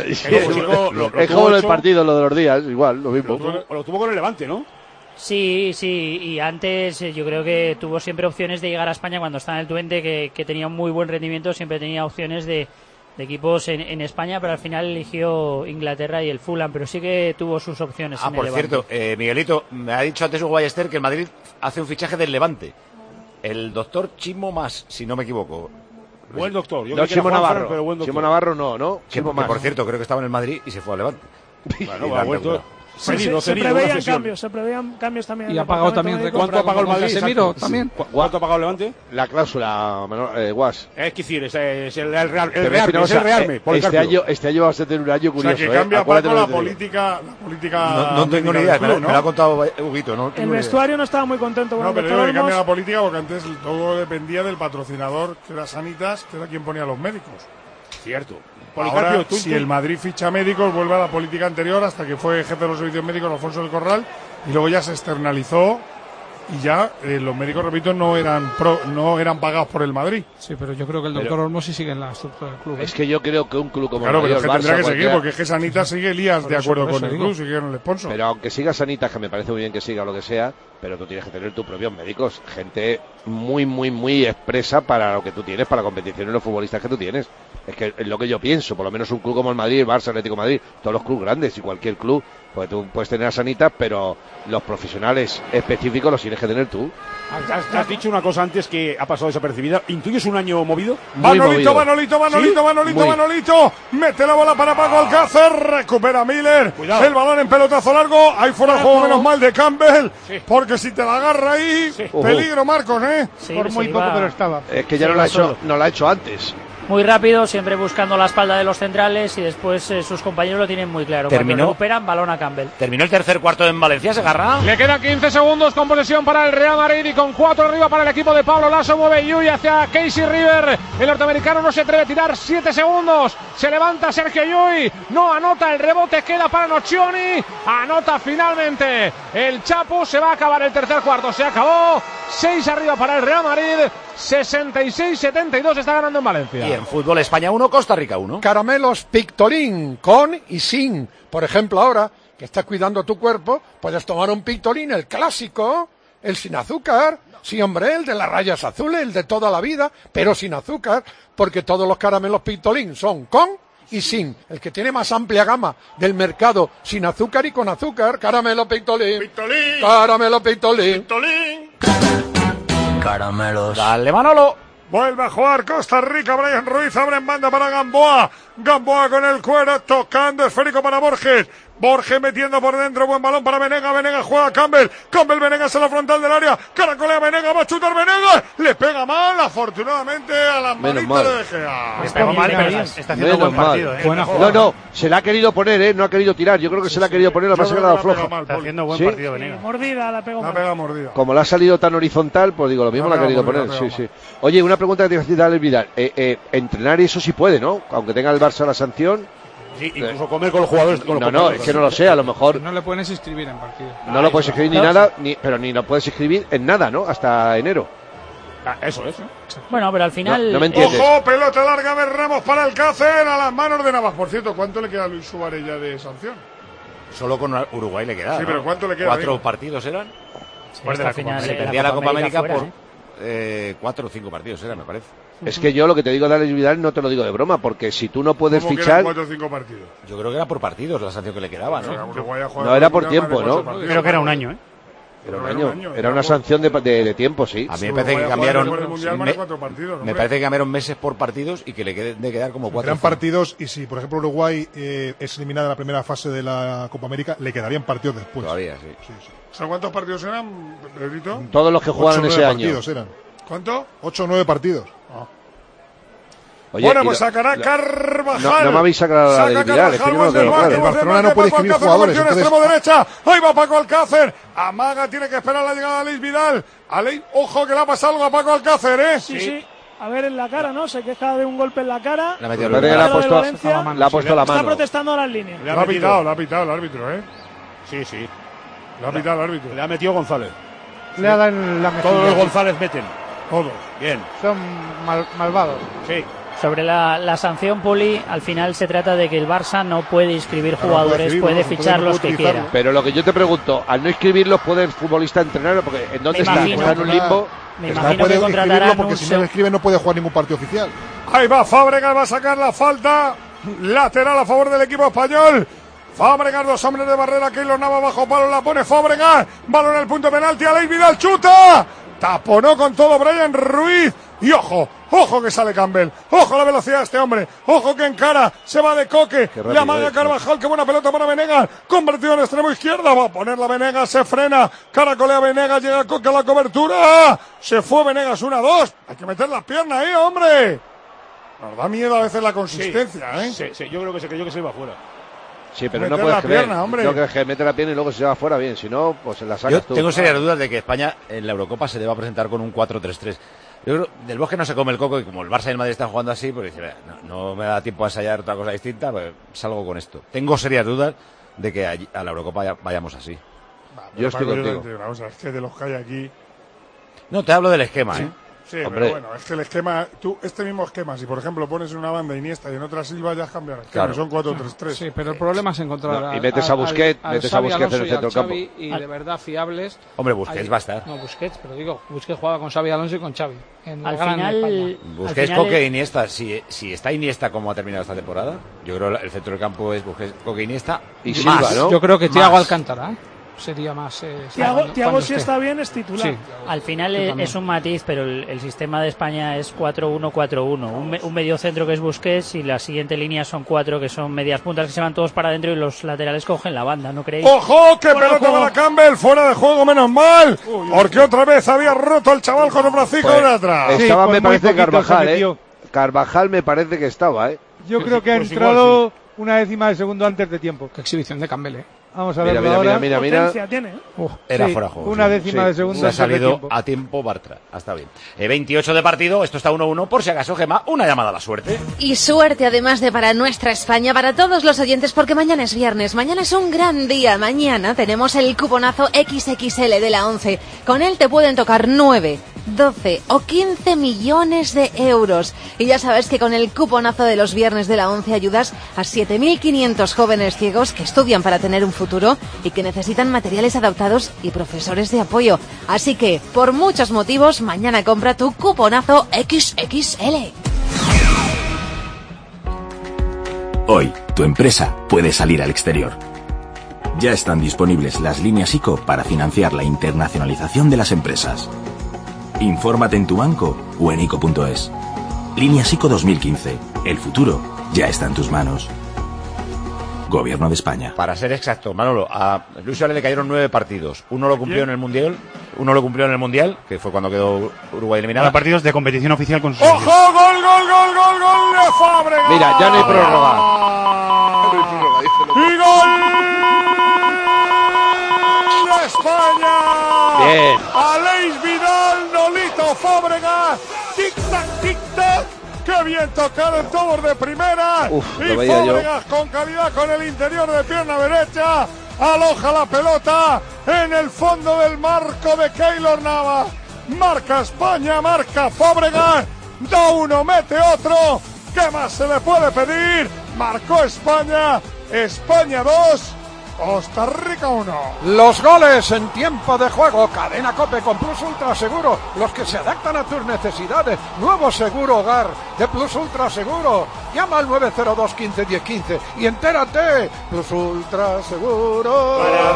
Es como el partido, lo de los días, igual, lo mismo. Lo tuvo con el Levante, ¿no? Sí, y antes yo creo que tuvo siempre opciones de llegar a España cuando estaba en el Twente, que tenía un muy buen rendimiento, siempre tenía opciones de equipos en España, pero al final eligió Inglaterra y el Fulham, pero sí que tuvo sus opciones. en Por el Levante. cierto, Miguelito, me ha dicho antes Hugo Ballester que el Madrid hace un fichaje del Levante. El doctor Chimo Mas, si no me equivoco. Buen doctor. Yo No, creí que era Chimo Juan Navarro. Fran, pero buen doctor. Chimo Navarro no, Que, Chimo Mas. por cierto, creo que estaba en el Madrid y se fue al Levante. Bueno, Y ha la vuelto. locura. Se preveían cambios también. Y ha pagado también. ¿Cuánto ha pagado el Madrid? Casemiro también. ¿Cuánto ha pagado el Levante? La cláusula, Guas. Es decir, es el Rearme. Este año vas a tener un año curioso. O sea, que cambia Paco la política. No tengo ni idea, me lo ha contado Huguito. No el vestuario no estaba muy contento con el Víctor Olmos. Cambia la política porque antes todo dependía del patrocinador, que era Sanitas, que era quien ponía los médicos. Cierto. Ahora, si el Madrid ficha médicos, vuelve a la política anterior hasta que fue jefe de los servicios médicos Alfonso del Corral y luego ya se externalizó y ya los médicos, repito, no eran pagados por el Madrid. Sí, pero yo creo que el doctor Olmos sí sigue en la estructura del club. Es que yo creo que un club como el Madrid, pero es que tendrá que seguir porque es que Sanitas sigue Elías de acuerdo con el club, sigue con el sponsor. Pero aunque siga Sanitas, que me parece muy bien que siga lo que sea, pero tú tienes que tener tus propios médicos, gente muy expresa para lo que tú tienes, para la competición y los futbolistas que tú tienes. Es que es lo que yo pienso, por lo menos un club como el Madrid, el Barça, Atlético de Madrid, todos los clubes grandes y cualquier club, pues tú puedes tener a Sanitas, pero los profesionales específicos los tienes que tener tú. Has dicho una cosa antes que ha pasado desapercibida. ¿Intuyes un año movido? Manolito. Mete la bola para Paco Alcácer. Recupera Miller. Cuidado. El balón en pelotazo largo. Ahí fuera el juego, menos mal de Campbell. Sí. Porque si te la agarra ahí, peligro, Marcos, ¿eh? Sí, por muy poco, pero estaba. Es que ya no lo ha hecho antes. Muy rápido, siempre buscando la espalda de los centrales y después sus compañeros lo tienen muy claro. Cuando recuperan, balón a Campbell. Terminó el tercer cuarto en Valencia, Segarra. Le quedan 15 segundos con posesión para el Real Madrid y con 4 arriba para el equipo de Pablo Lasso. Mueve Yui hacia Casey River. El norteamericano no se atreve a tirar. 7 segundos. Se levanta Sergio Yui. No anota, el rebote queda para Nocioni. Anota finalmente el Chapu. Se va a acabar el tercer cuarto. Se acabó. 6 arriba para el Real Madrid. 66-72 está ganando en Valencia. Y en fútbol, España 1, Costa Rica 1. Caramelos Pictolín, con y sin. Por ejemplo, ahora que estás cuidando tu cuerpo, puedes tomar un Pictolín, el clásico, el sin azúcar. Sí, hombre, el de las rayas azules, el de toda la vida, pero sin azúcar, porque todos los caramelos Pictolín son con y sin. El que tiene más amplia gama del mercado, sin azúcar y con azúcar. Caramelo Pictolín. Caramelo Pictolín. Caramelos. Dale, Manolo. Vuelve a jugar Costa Rica. Brian Ruiz abre en banda para Gamboa. Gamboa con el cuero, tocando esférico para Borges. Borges metiendo por dentro, buen balón para Venega. Venega juega Campbell. Venegas en la frontal del área. Caracolea Venega, va a chutar Venega. Le pega mal, afortunadamente, a la manita de De Gea. Está haciendo buen partido. No, se la ha querido poner, no ha querido tirar. Yo creo que se la ha querido poner, lo que pasa es que la ha dado flojo. Está haciendo buen partido Venega. Mordida, la pega mordida. Como la ha salido tan horizontal, pues digo, lo mismo la ha querido poner. Sí. Oye, una pregunta que te iba a decir, Vidal. Entrenar eso sí puede, ¿no? Aunque tenga el Barça la sanción. Sí, incluso comer con los jugadores. Es que no lo sé, a lo mejor. No le puedes inscribir en partido. No lo puedes inscribir ni nada, pero ni lo puedes inscribir en nada, ¿no? Hasta enero. Eso. Bueno, pero al final. No me entiendes. Ojo, pelota larga de Ramos para Alcácer, a las manos de Navas. Por cierto, ¿cuánto le queda a Luis Suárez ya de sanción? Solo con Uruguay le queda. Sí, pero ¿cuánto le queda? 4 partidos eran. Sí, hasta final se perdía la Copa América fuera, por 4 o 5 partidos eran, me parece. Es que yo lo que te digo de Alex Vidal no te lo digo de broma, porque si tú no puedes fichar... 4 o 5 partidos? Yo creo que era por partidos la sanción que le quedaba, ¿no? No, era por tiempo, ¿no? Creo que era un año, Era un año. Era una sanción de tiempo, sí. A mí me parece que cambiaron... Me parece que cambiaron meses por partidos y que le de quedar como 4. Eran partidos y si, por ejemplo, Uruguay es eliminada en la primera fase de la Copa América, le quedarían partidos después. Todavía, sí. O sea, ¿cuántos partidos eran, Pedrito? Todos los que jugaron ese año. Eran. ¿Cuánto? 8 o 9 partidos. Oye, bueno, pues sacará Carvajal. No me habéis sacado la de Vidal. El Barcelona no puede escribir jugadores. Extremo derecha. Ahí va Paco Alcácer. Amaga, tiene que esperar la llegada de Alex Vidal. Ojo que le ha pasado algo a Paco Alcácer, ¿eh? Sí. A ver, en la cara, ¿no? Se queja de un golpe en la cara. Le ha puesto la mano. Está protestando las líneas. Le ha pitado el árbitro, ¿eh? Sí. Le ha pitado el árbitro. Le ha metido González. Le ha dado la mejilla. Todos los González meten. Todos. Bien. Son malvados. Sí. Sobre la sanción, Poli, al final se trata de que el Barça no puede inscribir jugadores, puede fichar los que quiera. Pero lo que yo te pregunto, al no inscribirlos, ¿puede el futbolista entrenar? Porque ¿en dónde está? ¿Está en un limbo? Me imagino que contratarán porque si no lo escribe no puede jugar ningún partido oficial. Ahí va Fábregas, va a sacar la falta lateral a favor del equipo español. Fábregas, 2 hombres de barrera, Keylor Navas bajo palo, la pone Fábregas, balón en el punto penalti, Alex Vidal chuta, taponó con todo Brian Ruiz. Y ojo que sale Campbell, ojo la velocidad de este hombre, ojo que encara, se va de Coque, le amaga Carvajal, qué buena pelota para Venegas, convertido en extremo izquierda, va a poner la Venegas, se frena, caracolea Venegas, llega Coque a la cobertura, se fue Venegas 1-2, hay que meter las piernas ahí, hombre. Nos da miedo a veces la consistencia, Sí, yo creo que se creyó que se iba fuera. Sí, pero no puedes creer, no crees que mete la pierna y luego se va fuera bien, si no, pues se la sacas tú. Tengo serias dudas de que España en la Eurocopa se deba presentar con un 4-3-3. Yo creo, del Bosque no se come el coco y como el Barça y el Madrid están jugando así, pues dice, no me da tiempo a ensayar otra cosa distinta, pues salgo con esto. Tengo serias dudas de que a la Eurocopa vayamos así. Yo estoy contigo. O sea, es que de los que hay aquí... No, te hablo del esquema, ¿sí? Sí, hombre. Pero bueno, es que el esquema, este mismo esquema, si por ejemplo pones en una banda Iniesta y en otra Silva, ya cambian el esquema, son 4-3-3. Sí, pero el problema es encontrar y metes a Busquets, en el centro del campo. Y de verdad fiables. Hombre, Busquets va a estar. No, Busquets, pero digo, Busquets juega con Xavi Alonso y con Xavi. Al final, Busquets, Coque, Iniesta. Si está Iniesta como ha terminado esta temporada, yo creo que el centro del campo es Busquets, Coque, Iniesta y Silva, ¿no? Yo creo que Thiago Alcántara sería más... Thiago si está bien es titular. Sí. Al final es un matiz, pero el sistema de España es 4-1-4-1. Un medio centro que es Busquets y la siguiente línea son 4 que son medias puntas que se van todos para adentro y los laterales cogen la banda, ¿no creéis? ¡Ojo! ¡Qué pelota para Campbell! ¡Fuera de juego, menos mal! Porque otra vez había roto el chaval José Francisco de atrás. Estaba, me parece, Carvajal, Carvajal me parece que estaba, Yo creo que ha entrado una décima de segundo antes de tiempo. Qué exhibición de Campbell, Vamos a ver ahora. Mira. Tiene, Era fuera de juego. Una décima de segundo. Se ha salido a tiempo Bartra. Está bien. 28 de partido. Esto está 1-1. Por si acaso, Gemma, una llamada a la suerte. Y suerte, además de para nuestra España, para todos los oyentes, porque mañana es viernes. Mañana es un gran día. Mañana tenemos el cuponazo XXL de la 11. Con él te pueden tocar 9, 12 o 15 millones de euros. Y ya sabes que con el cuponazo de los viernes de la 11 ayudas a 7.500 jóvenes ciegos que estudian para tener un futuro y que necesitan materiales adaptados y profesores de apoyo. Así que, por muchos motivos, mañana compra tu cuponazo XXL. Hoy, tu empresa puede salir al exterior. Ya están disponibles las líneas ICO para financiar la internacionalización de las empresas. Infórmate en tu banco o en ICO.es. Líneas ICO 2015. El futuro ya está en tus manos. Gobierno de España. Para ser exacto, Manolo, a Luis Suárez le cayeron 9 partidos. Uno lo cumplió en el Mundial, que fue cuando quedó Uruguay eliminado. 9 partidos de competición oficial con sus... ¡Ojo! ¡Gol de Fábregas! Mira, ya no hay prórroga. ¡Y gol de España! Bien. Aleix Vidal, Nolito Fábregas, tic-tac, tic-tac. ¡Qué bien tocado en todos de primera! Y Fábregas con calidad con el interior de pierna derecha. Aloja la pelota en el fondo del marco de Keylor Navas. Marca España, marca Fábregas. Da uno, mete otro. ¿Qué más se le puede pedir? Marcó España. España 2. Costa Rica 1. Los goles en tiempo de juego. Cadena COPE con Plus Ultra Seguro. Los que se adaptan a tus necesidades. Nuevo seguro hogar de Plus Ultra Seguro. Llama al 902 15 10 15 y entérate. Plus Ultra Seguro.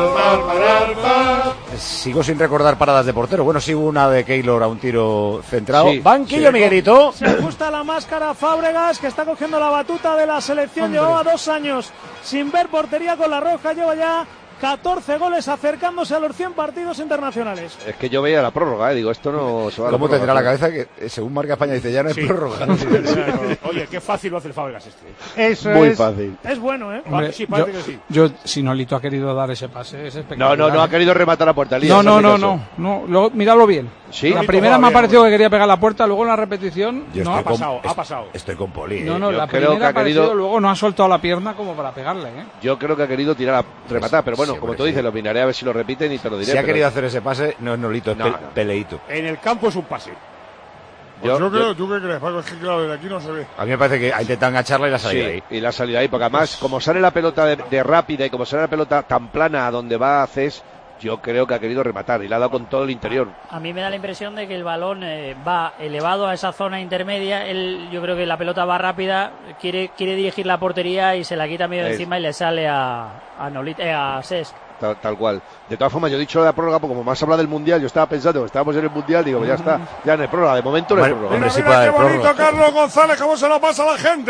Sigo sin recordar paradas de portero. Bueno, sí hubo una de Keylor a un tiro centrado. Sí, Banquillo, Miguelito. Se ajusta la máscara Fábregas, que está cogiendo la batuta de la selección. Llevaba 2 años sin ver portería con la roja. Lleva ya 14 goles acercándose a los 100 partidos internacionales. Es que yo veía la prórroga, digo, esto no se va a la ¿Cómo te tendrá la cabeza que según marca España dice ya no hay prórroga? Oye, qué fácil lo hace el Fábregas este. Eso muy fácil. Es bueno, ¿eh? Hombre, sí, parece que sí. Yo, si Nolito ha querido dar ese pase, es espectacular. No ha querido rematar la puerta. No, míralo bien. ¿Sí? La primera me ha parecido que quería pegar la puerta, luego en la repetición no ha pasado. Estoy con Poli. No, la primera ha querido, luego no ha soltado la pierna como para pegarle, ¿eh? Yo creo que ha querido rematar, pero bueno, como tú dices, lo miraré a ver si lo repiten y te lo diré. Si ha querido hacer ese pase, no es Nolito, es Peleito. En el campo es un pase. Yo creo, ¿tú qué crees, Paco? Es que claro, desde aquí no se ve. A mí me parece que ha intentado engancharla y la ha salido ahí. Y la ha salido ahí, porque además, como sale la pelota de rápida y como sale la pelota tan plana a donde va a Cés, yo creo que ha querido rematar y le ha dado con todo el interior. A mí me da la impresión de que el balón va elevado a esa zona intermedia. Yo creo que la pelota va rápida, quiere dirigir la portería y se la quita medio de encima y le sale a Cesc. tal cual. De todas formas, yo he dicho la prórroga, porque como más habla del Mundial, yo estaba pensando que estábamos en el Mundial, digo, ya está, ya en el prórroga, de momento no hay prórroga. Mira, qué bonito Carlos González, cómo se lo pasa a la gente,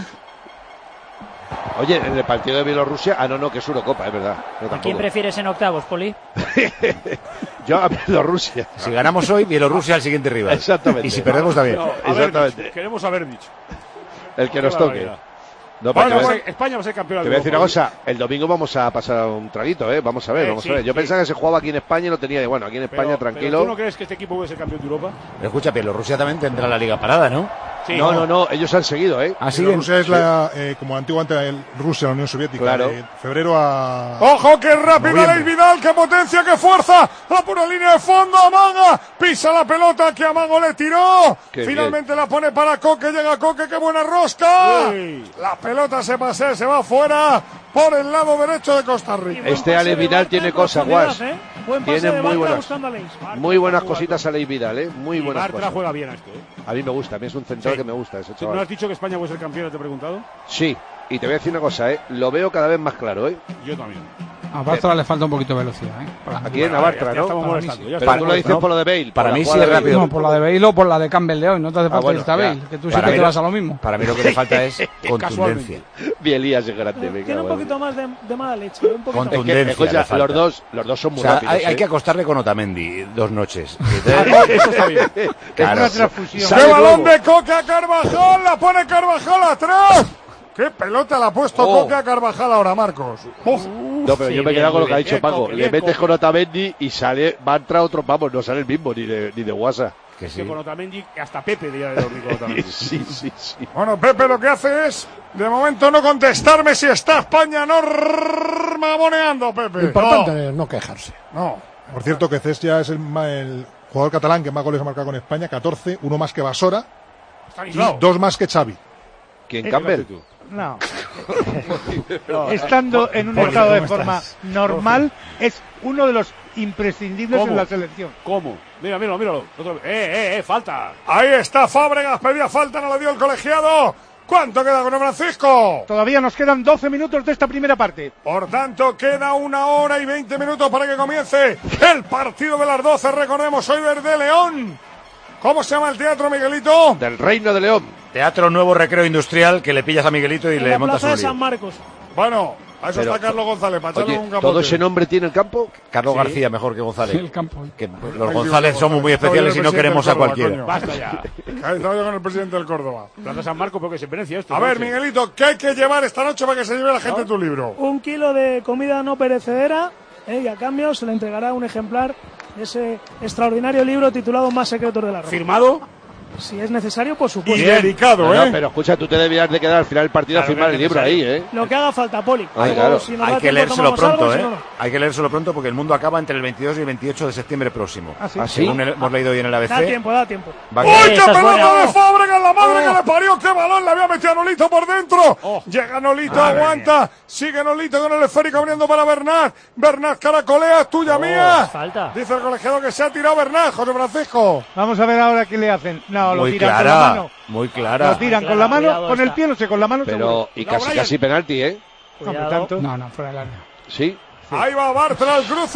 Oye, en el partido de Bielorrusia, no, que es Eurocopa, es verdad. ¿A quién prefieres en octavos, Poli? Yo a Bielorrusia. Si ganamos hoy, Bielorrusia al siguiente rival. Exactamente. Y si perdemos también. No, exactamente. Queremos haber dicho. El que nos toque. No, España va a ser campeón. Te voy a decir una cosa, el domingo vamos a pasar un traguito, vamos a ver, Yo pensaba que se jugaba aquí en España y no tenía, bueno, aquí en España tranquilo. ¿Pero tú no crees que este equipo puede ser campeón de Europa? Pero escucha, Bielorrusia también tendrá la liga parada, ¿no? Sí, no, ellos han seguido, Rusia es como antiguamente Rusia, la Unión Soviética. Claro. De febrero a... ¡Ojo, qué rápido Aleix Vidal! ¡Qué potencia, qué fuerza! ¡A pura línea de fondo, Amaga! Pisa la pelota que Amago le tiró. Finalmente la pone para Coque, llega Coque, ¡qué buena rosca! Uy. La pelota se pasea, se va fuera por el lado derecho de Costa Rica. Este Aleix Vidal tiene cosas, Guas. Tiene muy buenas cositas Aleix Vidal, muy buenas cosas. Bartra juega bien a esto, A mí me gusta, a mí es un central que me gusta ese chaval. ¿No has dicho que España puede ser campeón, te he preguntado? Sí, y te voy a decir una cosa, lo veo cada vez más claro, Yo también. A Bartra le falta un poquito de velocidad, Aquí en Bartra, ¿no? Estamos molestando. Pero tú lo dices por lo de Bale. Para mí sí es rápido. No, por la de Bale o por la de Campbell de hoy. No te hace falta irte a Bale, que tú siempre te vas a lo mismo. Para mí lo que le falta es contundencia. Bielías es grande. Tiene un poquito más de mala leche. Un poquito contundencia. Los dos son muy rápidos. Hay que acostarle con Otamendi 2 noches. Eso está bien. Claro. ¡Qué balón de Coque a Carvajal! ¡La pone Carvajal atrás! ¡Qué pelota le ha puesto Coque a Carvajal ahora, Marcos! No, pero yo me he quedado con lo que ha dicho Paco. Le metes con Otamendi y sale, va a entrar otro, vamos, no sale el mismo, ni de guasa. Que con Otamendi, hasta Pepe día de dormir con Otamendi. Sí. Bueno, Pepe lo que hace es, de momento, no contestarme si está España no mamoneando, Pepe. Importante no quejarse. No. Por cierto, que Cés ya es el jugador catalán que más goles ha marcado con España, 14, uno más que Basora y 2 más que Xavi. ¿Quién, Campbell? No. Estando en un estado de forma normal, es uno de los imprescindibles en la selección. ¿Cómo? Míralo. Falta. Ahí está Fábregas, pedía falta, no le dio el colegiado. ¿Cuánto queda con Francisco? Todavía nos quedan 12 minutos de esta primera parte. Por tanto, queda 1 hora y 20 minutos para que comience el partido de las 12. Recordemos, hoy de León. ¿Cómo se llama el teatro, Miguelito? Del Reino de León. Teatro Nuevo Recreo Industrial, que le pillas a Miguelito y le montas un lío. San Marcos. Bueno, a eso está Carlos González, para echarle un capote. ¿Todo ese nombre tiene el campo? Carlos García, mejor que González. El campo. Que los González somos muy especiales y no queremos a cualquiera. Basta ya. Estaba yo con el presidente del Córdoba. Plaza San Marcos, porque se beneficia esto. A ver, Miguelito, ¿qué hay que llevar esta noche para que se lleve la gente tu libro? 1 kilo de comida no perecedera, y a cambio se le entregará un ejemplar de ese extraordinario libro titulado Más secretos de la Roma. ¿Firmado? Si es necesario, por supuesto. Y dedicado, No, pero escucha, tú te debías de quedar al final del partido a firmar el libro ahí, Lo que haga falta, Poli. Claro. Si hay que leérselo pronto, Hay que leérselo pronto porque el mundo acaba entre el 22 y el 28 de septiembre próximo. ¿Ah, sí? Según hemos leído hoy en el ABC. Da tiempo. ¡Uy, qué pelota de Fábregas! ¡La madre que le parió! ¡Qué balón! Le había metido a Nolito por dentro. Llega Nolito, aguanta. Sigue Nolito con el esférico abriendo para Bernat. Bernat caracolea, tuya mía. Falta. Dice el colegiado que se ha tirado Bernat, José Francisco. Vamos a ver ahora qué le hacen. No, lo muy tiran clara, con la mano. Muy clara. Lo tiran con la mano, con el pie, no sé, con la mano. Pero, seguro. y casi penalti, Tanto. No, fuera del área. Sí. Ahí va Bartra al cruce,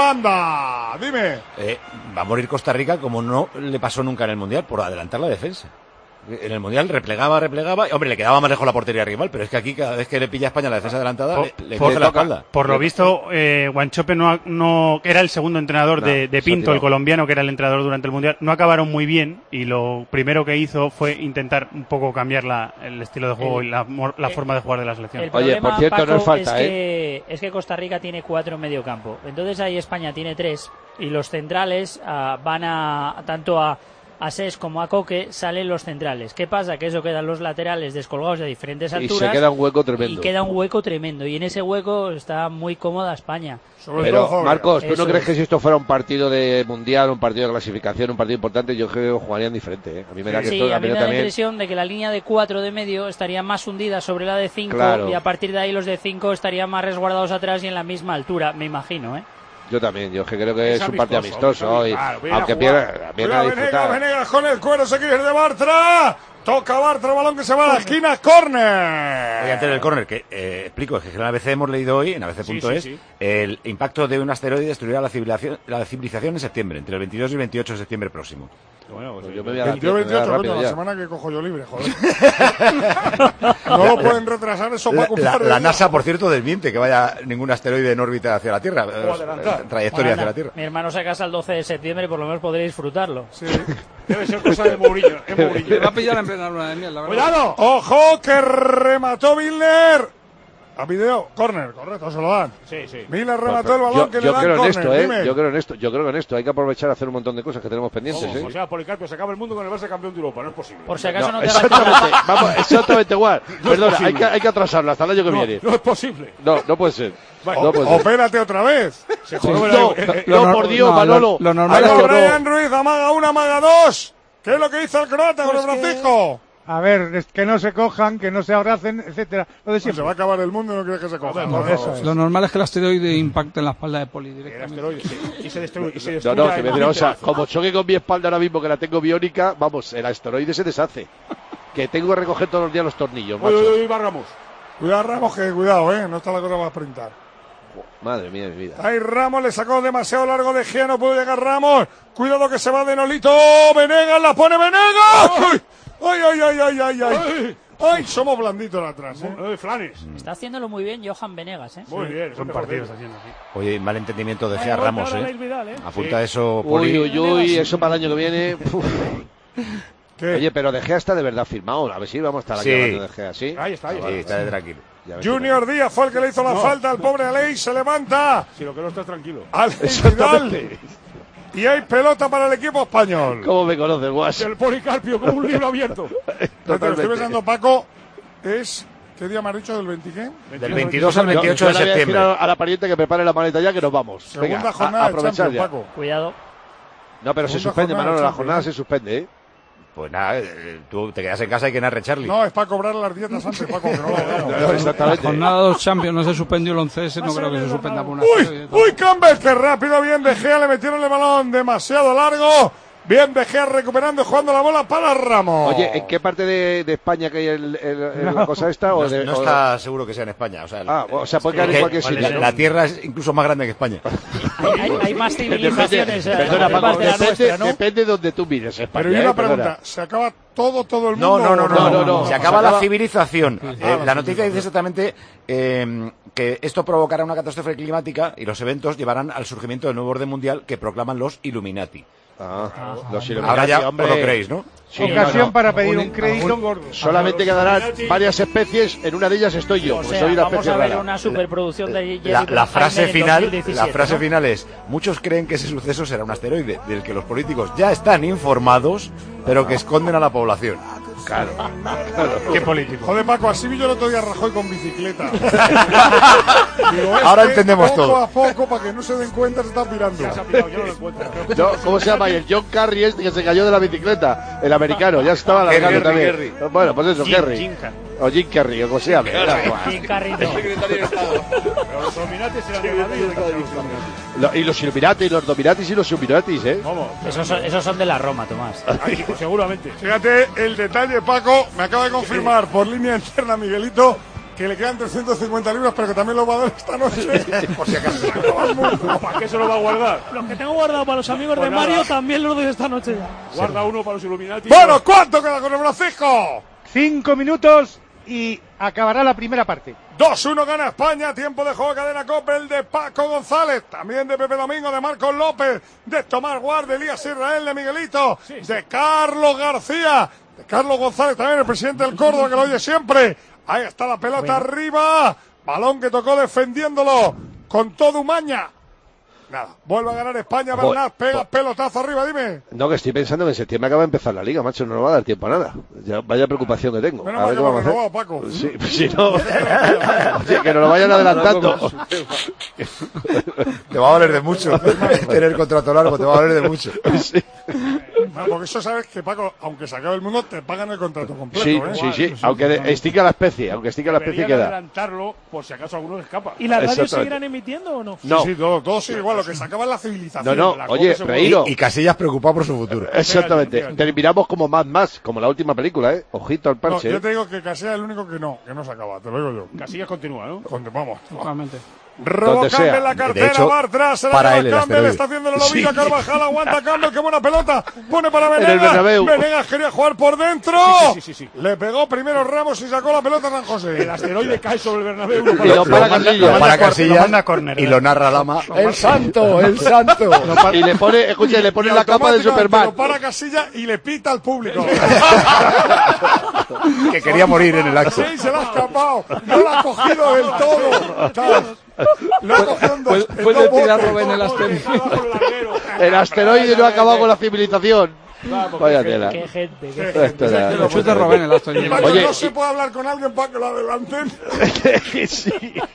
banda. Dime. Va a morir Costa Rica como no le pasó nunca en el Mundial por adelantar la defensa. En el Mundial replegaba, hombre, le quedaba más lejos la portería rival, pero es que aquí cada vez que le pilla a España la defensa adelantada le coge la espalda. Por lo visto, Guanchope no era el segundo entrenador de Pinto, el colombiano, que era el entrenador durante el Mundial. No acabaron muy bien y lo primero que hizo fue intentar un poco cambiar el estilo de juego y la forma de jugar de la selección. El problema, por cierto, Paco, no es falta, es que Costa Rica tiene 4 en medio campo. Entonces ahí España tiene 3 y los centrales van tanto a Sés como a Coque salen los centrales. ¿Qué pasa? Que eso quedan los laterales descolgados de diferentes alturas. Y se queda un hueco tremendo. Y queda un hueco tremendo. Y en ese hueco está muy cómoda España. Pero, Marcos, ¿tú no crees que si esto fuera un partido de mundial, un partido de clasificación, un partido importante, yo creo que jugarían diferente? A mí me da que a mí me da la impresión de que la línea de 4 de medio estaría más hundida sobre la de 5 y a partir de ahí los de 5 estarían más resguardados atrás y en la misma altura, me imagino, Yo también, yo creo que es un partido amistoso y aunque pierda a disfrutar. Venegas con el cuero, se quiere de Bartra. Toca Bartra, balón que se va a la esquina, córner. Oye, antes del córner, que explico, es que en ABC hemos leído hoy, en abc.es, el impacto de un asteroide destruirá la civilización en septiembre, entre el 22 y el 28 de septiembre próximo. Bueno, pues yo me voy a 28, coño, la semana que cojo yo libre, joder. No lo pueden retrasar eso para ocupar. La NASA, por cierto, desmiente que vaya ningún asteroide en órbita hacia la Tierra, trayectoria hacia la Tierra. Mi hermano se casa el 12 de septiembre y por lo menos podré disfrutarlo. Sí. Debe ser cosa de Mourinho. Me va a pillar en plena luna de miel, la verdad. ¡Cuidado! ¡Ojo que remató Milner! A video, córner, correcto, se lo dan. Sí. Milner remató el balón que le dan córner. Yo creo en esto, hay que aprovechar a hacer un montón de cosas que tenemos pendientes. O sea, Policarpio, se acaba el mundo con el Barça campeón de Europa, no es posible. Por si acaso no te exactamente, vamos, exactamente igual. Perdona, hay que atrasarlo hasta el año que viene. No es posible. No puede ser. Opérate otra vez. No, por Dios, Manolo. Lo normal es que Brian Ruiz amaga 1, amaga 2. ¿Qué es lo que hizo el croata con Francisco? A ver, es que no se cojan, que no se abracen, etcétera. Lo de siempre. Se va a acabar el mundo y no quieres que se cojan. Lo normal es que el asteroide impacte en la espalda de Poli directamente. Y se destruye. No, que me dirá, o sea, como choque con mi espalda ahora mismo que la tengo biónica, vamos, el asteroide se deshace. Que tengo que recoger todos los días los tornillos, macho. Va Ramos. Cuidado, Ramos, que cuidado, no está la cosa para sprintar. Madre mía de mi vida. Ahí Ramos le sacó demasiado largo de Gea, no pudo llegar Ramos. Cuidado que se va de Nolito. Venegas, la pone Venegas. ¡Ay! Somos blanditos atrás, Flanes. Está haciéndolo muy bien Johan Venegas, Muy bien. Buen partido está haciendo así. Oye, mal entendimiento de Gea Ramos, Apunta eso, Poli. Uy, eso para el año que viene. ¿Qué? Oye, pero De Gea está de verdad firmado. A ver si vamos a estar aquí hablando de De Gea, ¿sí? Ahí está. Sí, está de tranquilo. Junior Díaz fue el que le hizo la falta al pobre Aleix, se levanta. Si lo que no está tranquilo. Aleix Vidal. Y hay pelota para el equipo español. ¿Cómo me conoces, Guas? El Policarpio como un libro abierto. Lo que estoy pensando, Paco, es... ¿Qué día me has dicho? ¿Del 20 qué? Del 22 al 28 de septiembre. A la pariente que prepare la maleta ya que nos vamos. Segunda jornada aprovechar ya. Paco. Cuidado. No, pero se suspende, Manolo, la jornada se suspende, Pues nada, tú te quedas en casa y que narre Charlie. No, es para cobrar las dietas antes, Paco, que no lo veo. Exactamente. La jornada 2 Champions no se suspendió el 11S, no creo que se suspenda por una ¡Uy, Campbell! ¡Qué rápido! Bien De Gea, le metieron el balón demasiado largo. Bien De Gea recuperando y jugando la bola para Ramos. Oye, ¿en qué parte de España que hay la cosa esta? No está seguro que sea en España. O sea, puede caer en cualquier sitio. La Tierra es incluso más grande que España. Hay más civilizaciones. Perdona, Paco, depende de donde tú mires España. Pero y una pregunta, ¿se acaba todo el mundo? No. Se acaba la civilización. La noticia dice exactamente que esto provocará una catástrofe climática y los eventos llevarán al surgimiento del nuevo orden mundial que proclaman los Illuminati. Los Illuminati, ahora ya hombre, os lo creéis, ¿no? Sí, ocasión para pedir un crédito. Solamente quedarán varias especies, en una de ellas estoy yo, porque soy una especie vamos a ver rara. una superproducción de la frase final es: muchos creen que ese suceso será un asteroide del que los políticos ya están informados, pero que esconden a la población. Claro. ¿Qué político? Joder, Paco, así vi yo el otro día a Rajoy con bicicleta. Digo, ahora entendemos poco todo. A poco, para que no se den cuenta, se está pirando. Ya se ha pirado, yo no lo encuentro. ¿Cómo se llama? El John Kerry este que se cayó de la bicicleta, el americano, ya estaba largando también. Kerry. Bueno, pues eso, Kerry. O Jim Kerry, o como se llame. Jim Carrey no. Pero los Illuminati serán de Madrid. Y los Illuminati, los Dominatis y los Illuminatis, ¿Cómo? Esos son de la Roma, Tomás. Ay, seguramente. Fíjate el detalle, Paco, me acaba de confirmar por línea interna Miguelito que le quedan 350 libros, pero que también lo va a dar esta noche. Por si acaso. ¿Para qué se lo va a guardar? Los que tengo guardado para los amigos Pues de nada. Mario también los doy esta noche ya. Guarda uno para los Illuminati. Bueno, ¿cuánto queda con el Francisco? 5 minutos y acabará la primera parte. 2-1 gana España, tiempo de juego, cadena COPE, el de Paco González, también de Pepe Domingo, de Marcos López, de Tomás Guard, de Elías Israel, de Miguelito, de Carlos García, de Carlos González, también el presidente del Córdoba, que lo oye siempre. Ahí está la pelota arriba, balón que tocó defendiéndolo con todo Umaña. Nada, vuelve a ganar España, Bernat, pega pelotazo arriba, dime. No, que estoy pensando que en septiembre acaba de empezar la liga, macho, no nos va a dar tiempo a nada. Ya, vaya preocupación que tengo. Menos A mal ver que qué lo vamos a hacer. robado, Paco. Sí, si no, oye, que nos lo vayan adelantando. Te va a valer de mucho. Tener contrato largo te va a valer de mucho. Sí. Porque eso sabes que, Paco, aunque se acabe el mundo, te pagan el contrato completo. Sí, ¿eh? sí. Aunque estique la especie, queda. Adelantarlo por si acaso alguno escapa. ¿Y las radios seguirán emitiendo o no? No. Sí, todo sigue igual, lo que se acaba es la civilización. No, oye, Reiro. Y Casillas preocupado por su futuro. Exactamente. Terminamos como Mad Max, como la última película, ¿eh? Ojito al parche. No, yo te digo que Casillas es el único que no se acaba, te lo digo yo. Casillas continúa, ¿no? Vamos. Totalmente. Robo Campbell la cartera, de hecho, Bartra, se la para lleva él el Campbell, asteroide. está haciendo la lobilla, Carvajal aguanta Campbell, qué buena pelota, pone para el Venegas, Bernabéu. Venegas quería jugar por dentro, Sí. le pegó primero Ramos y sacó la pelota a San José. El asteroide cae sobre el Bernabéu. Y lo para Casillas. Lo para Casillas córner, y lo narra Lama. ¡El santo! Y le pone, escucha, le pone la capa de Superman. Lo para Casillas y le pita al público. Que quería morir en el acto. Sí, se la ha escapado, no la ha cogido del todo. Claro. Lo ha cogido en dos. Puede tirar Rubén el asteroide. El asteroide no ha acabado con la civilización. Vaya tela. Qué gente. Lo chute Rubén el asteroide. Oye, no se puede hablar con alguien para que lo adelanten. Sí.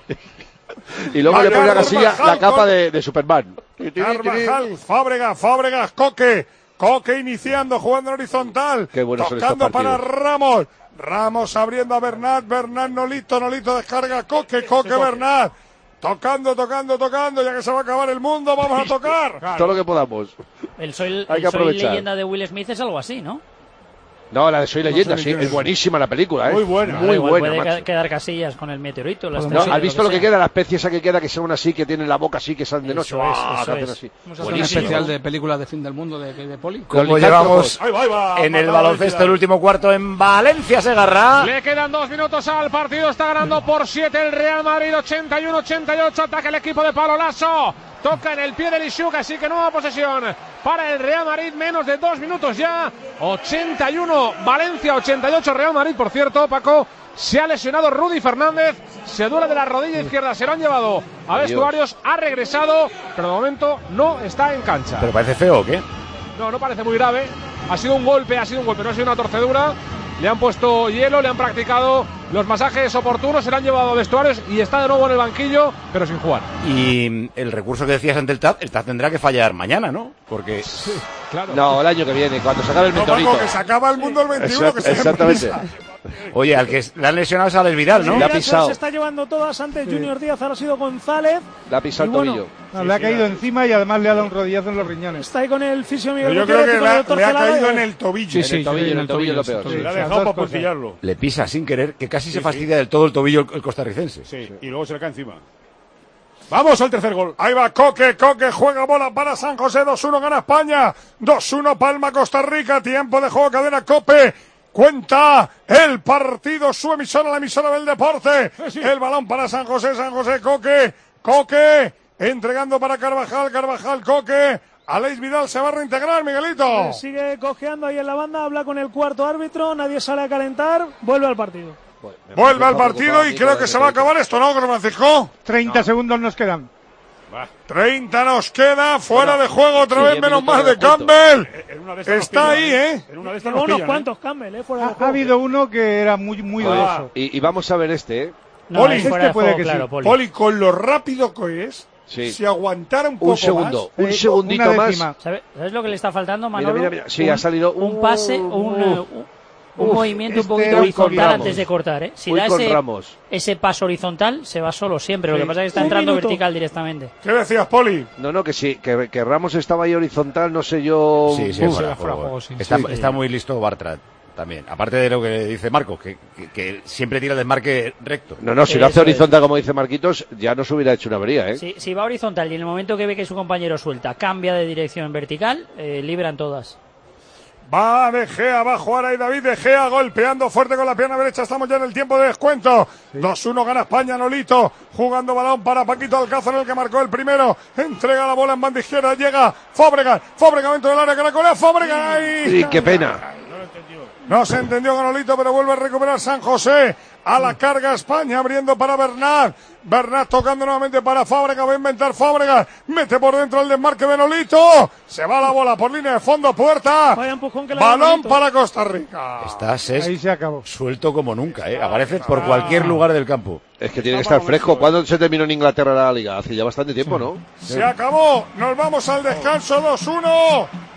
Y luego le pone a Casillas la capa de Superman. Carvajal, Fábregas, Coque iniciando, jugando en horizontal. Qué buenos son tocando estos para partidos. Ramos abriendo a Bernat Nolito descarga Coque, Bernat. Tocando, ya que se va a acabar el mundo, vamos a tocar. Todo lo que podamos. Soy aprovechar. leyenda de Will Smith es algo así, ¿no? No, la de Soy Leyenda, sí, es buenísima la película, ¿eh? Muy buena. Muy buena, Puede macho. quedar Casillas con el meteorito. No, ¿has visto lo que queda? La especie esa que queda, que son así, que tienen la boca así, que salen de noche. Eso que hacen es. así. Vamos a hacer un especial de películas de fin del mundo de Poli. Como llevamos en el baloncesto el último cuarto en Valencia, Segarra. Le quedan 2 minutos al partido, está ganando por 7 el Real Madrid, 81-88, ataca el equipo de Pablo Lasso. Toca en el pie de Lixuk, así que nueva posesión para el Real Madrid, menos de 2 minutos ya. 81 Valencia, 88 Real Madrid. Por cierto, Paco, se ha lesionado Rudy Fernández, se duele de la rodilla izquierda, se lo han llevado a vestuarios, ha regresado, pero de momento no está en cancha. ¿Pero parece feo o qué? No parece muy grave, ha sido un golpe, no ha sido una torcedura. Le han puesto hielo, le han practicado los masajes oportunos, se le han llevado a vestuarios y está de nuevo en el banquillo, pero sin jugar. Y el recurso que decías ante el TAP tendrá que fallar mañana, ¿no? Porque... Sí, claro. No, el año que viene, cuando se acabe el meteorito. Paco, que se acaba el mundo el 21, que se exactamente. Oye, al que le han lesionado es a Alex Vidal, ¿no? Le ha pisado. Se está llevando todas antes Junior Díaz, ahora ha sido González. Le ha pisado el tobillo. No, le ha caído encima y además le ha dado un rodillazo en los riñones. Está ahí con el fisio Miguel Yo creo que le ha caído en el tobillo. Sí, en el tobillo lo peor. Le ha dejado para porcillarlo. Le pisa sin querer, que casi se fastidia del todo el tobillo el costarricense. Sí, y luego se le cae encima. Vamos al tercer gol. Ahí va Coque juega bola para San José, 2-1 gana España, 2-1 Palma Costa Rica, tiempo de juego, cadena COPE. Cuenta el partido, su emisora, la emisora del deporte. El balón para San José, Coque, entregando para Carvajal, Coque. Aleix Vidal se va a reintegrar, Miguelito. Sigue cojeando ahí en la banda, habla con el cuarto árbitro, nadie sale a calentar, vuelve al partido. Vuelve al partido y creo que se va a acabar esto, ¿no, Francisco? 30 segundos nos quedan. 30 nos queda, fuera de juego otra vez, menos mal de Campbell. Está ahí, ¿eh? En una de estas Unos cuantos Campbell, fuera de Ha juego. habido uno que era muy dudoso. Y vamos a ver este, ¿eh? Poli, fuera de puede juego, que claro, sí. Poli. Poli, con lo rápido que es, Sí. si aguantara un poco Un segundo, más, un segundito una más. décima. ¿Sabes lo que le está faltando, Manolo? Mira. Sí, ha salido un pase o un movimiento un poquito Uy, horizontal con antes de cortar, ¿eh? Si Uy, da con Ramos. ese paso horizontal, se va solo siempre. Lo que pasa es que está Un entrando minuto. vertical directamente. ¿qué decías, Poli? No, que sí, que Ramos estaba ahí horizontal, no sé yo. Sí, fuera de juego, sí. Está muy listo Bartra también. Aparte de lo que dice Marcos, que siempre tira el desmarque recto. No, si lo hace Eso horizontal, como dice Marquitos, ya no se hubiera hecho una avería, ¿eh? Si va horizontal y en el momento que ve que su compañero suelta, cambia de dirección en vertical, libran todas. Va De Gea, va a jugar ahí David De Gea, golpeando fuerte con la pierna derecha, estamos ya en el tiempo de descuento. 2-1 gana España, Nolito, jugando balón para Paquito Alcázar, el que marcó el primero, entrega la bola en banda izquierda, llega Fábregas dentro del área, caracolea, Fábregas. Sí, qué pena. No se entendió Ganolito, pero vuelve a recuperar San José. A la carga España, abriendo para Bernat tocando nuevamente para Fábregas, va a inventar Fábregas, mete por dentro el desmarque de Nolito, se va la bola por línea de fondo, puerta, Vaya empujón que le da balón Nolito. para Costa Rica. Estás Ahí se acabó. suelto como nunca, ¿eh? Apareces por cualquier lugar del campo. Es que tiene que estar fresco. ¿Cuándo se terminó en Inglaterra la liga? Hace ya bastante tiempo, ¿no? Se acabó, nos vamos al descanso, 2-1.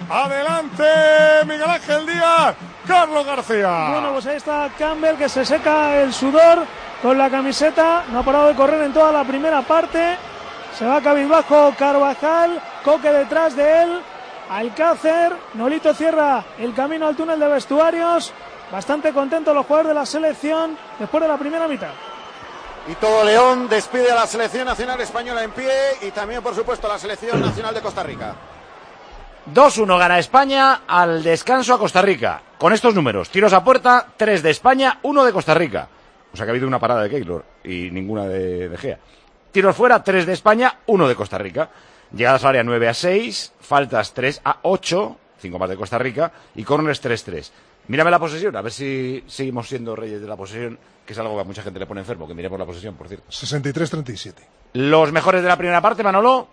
Adelante, Miguel Ángel Díaz, Carlos García. Bueno, pues ahí está Campbell, que se seca el sudor con la camiseta. No ha parado de correr en toda la primera parte. Se va cabizbajo Carvajal, Coque detrás de él. Alcácer, Nolito cierra el camino al túnel de vestuarios. Bastante contentos los jugadores de la selección después de la primera mitad. Y todo León despide a la selección nacional española en pie y también, por supuesto, a la selección nacional de Costa Rica. 2-1 gana España al descanso a Costa Rica. Con estos números, tiros a puerta, 3 de España, 1 de Costa Rica. O sea que ha habido una parada de Keylor y ninguna de Gea. Tiros fuera, 3 de España, 1 de Costa Rica. Llegadas al área 9-6, faltas 3-8, 5 más de Costa Rica, y córners 3-3. Mírame la posesión, a ver si seguimos siendo reyes de la posesión, que es algo que a mucha gente le pone enfermo, que mire por la posesión, por cierto. 63-37. Los mejores de la primera parte, Manolo.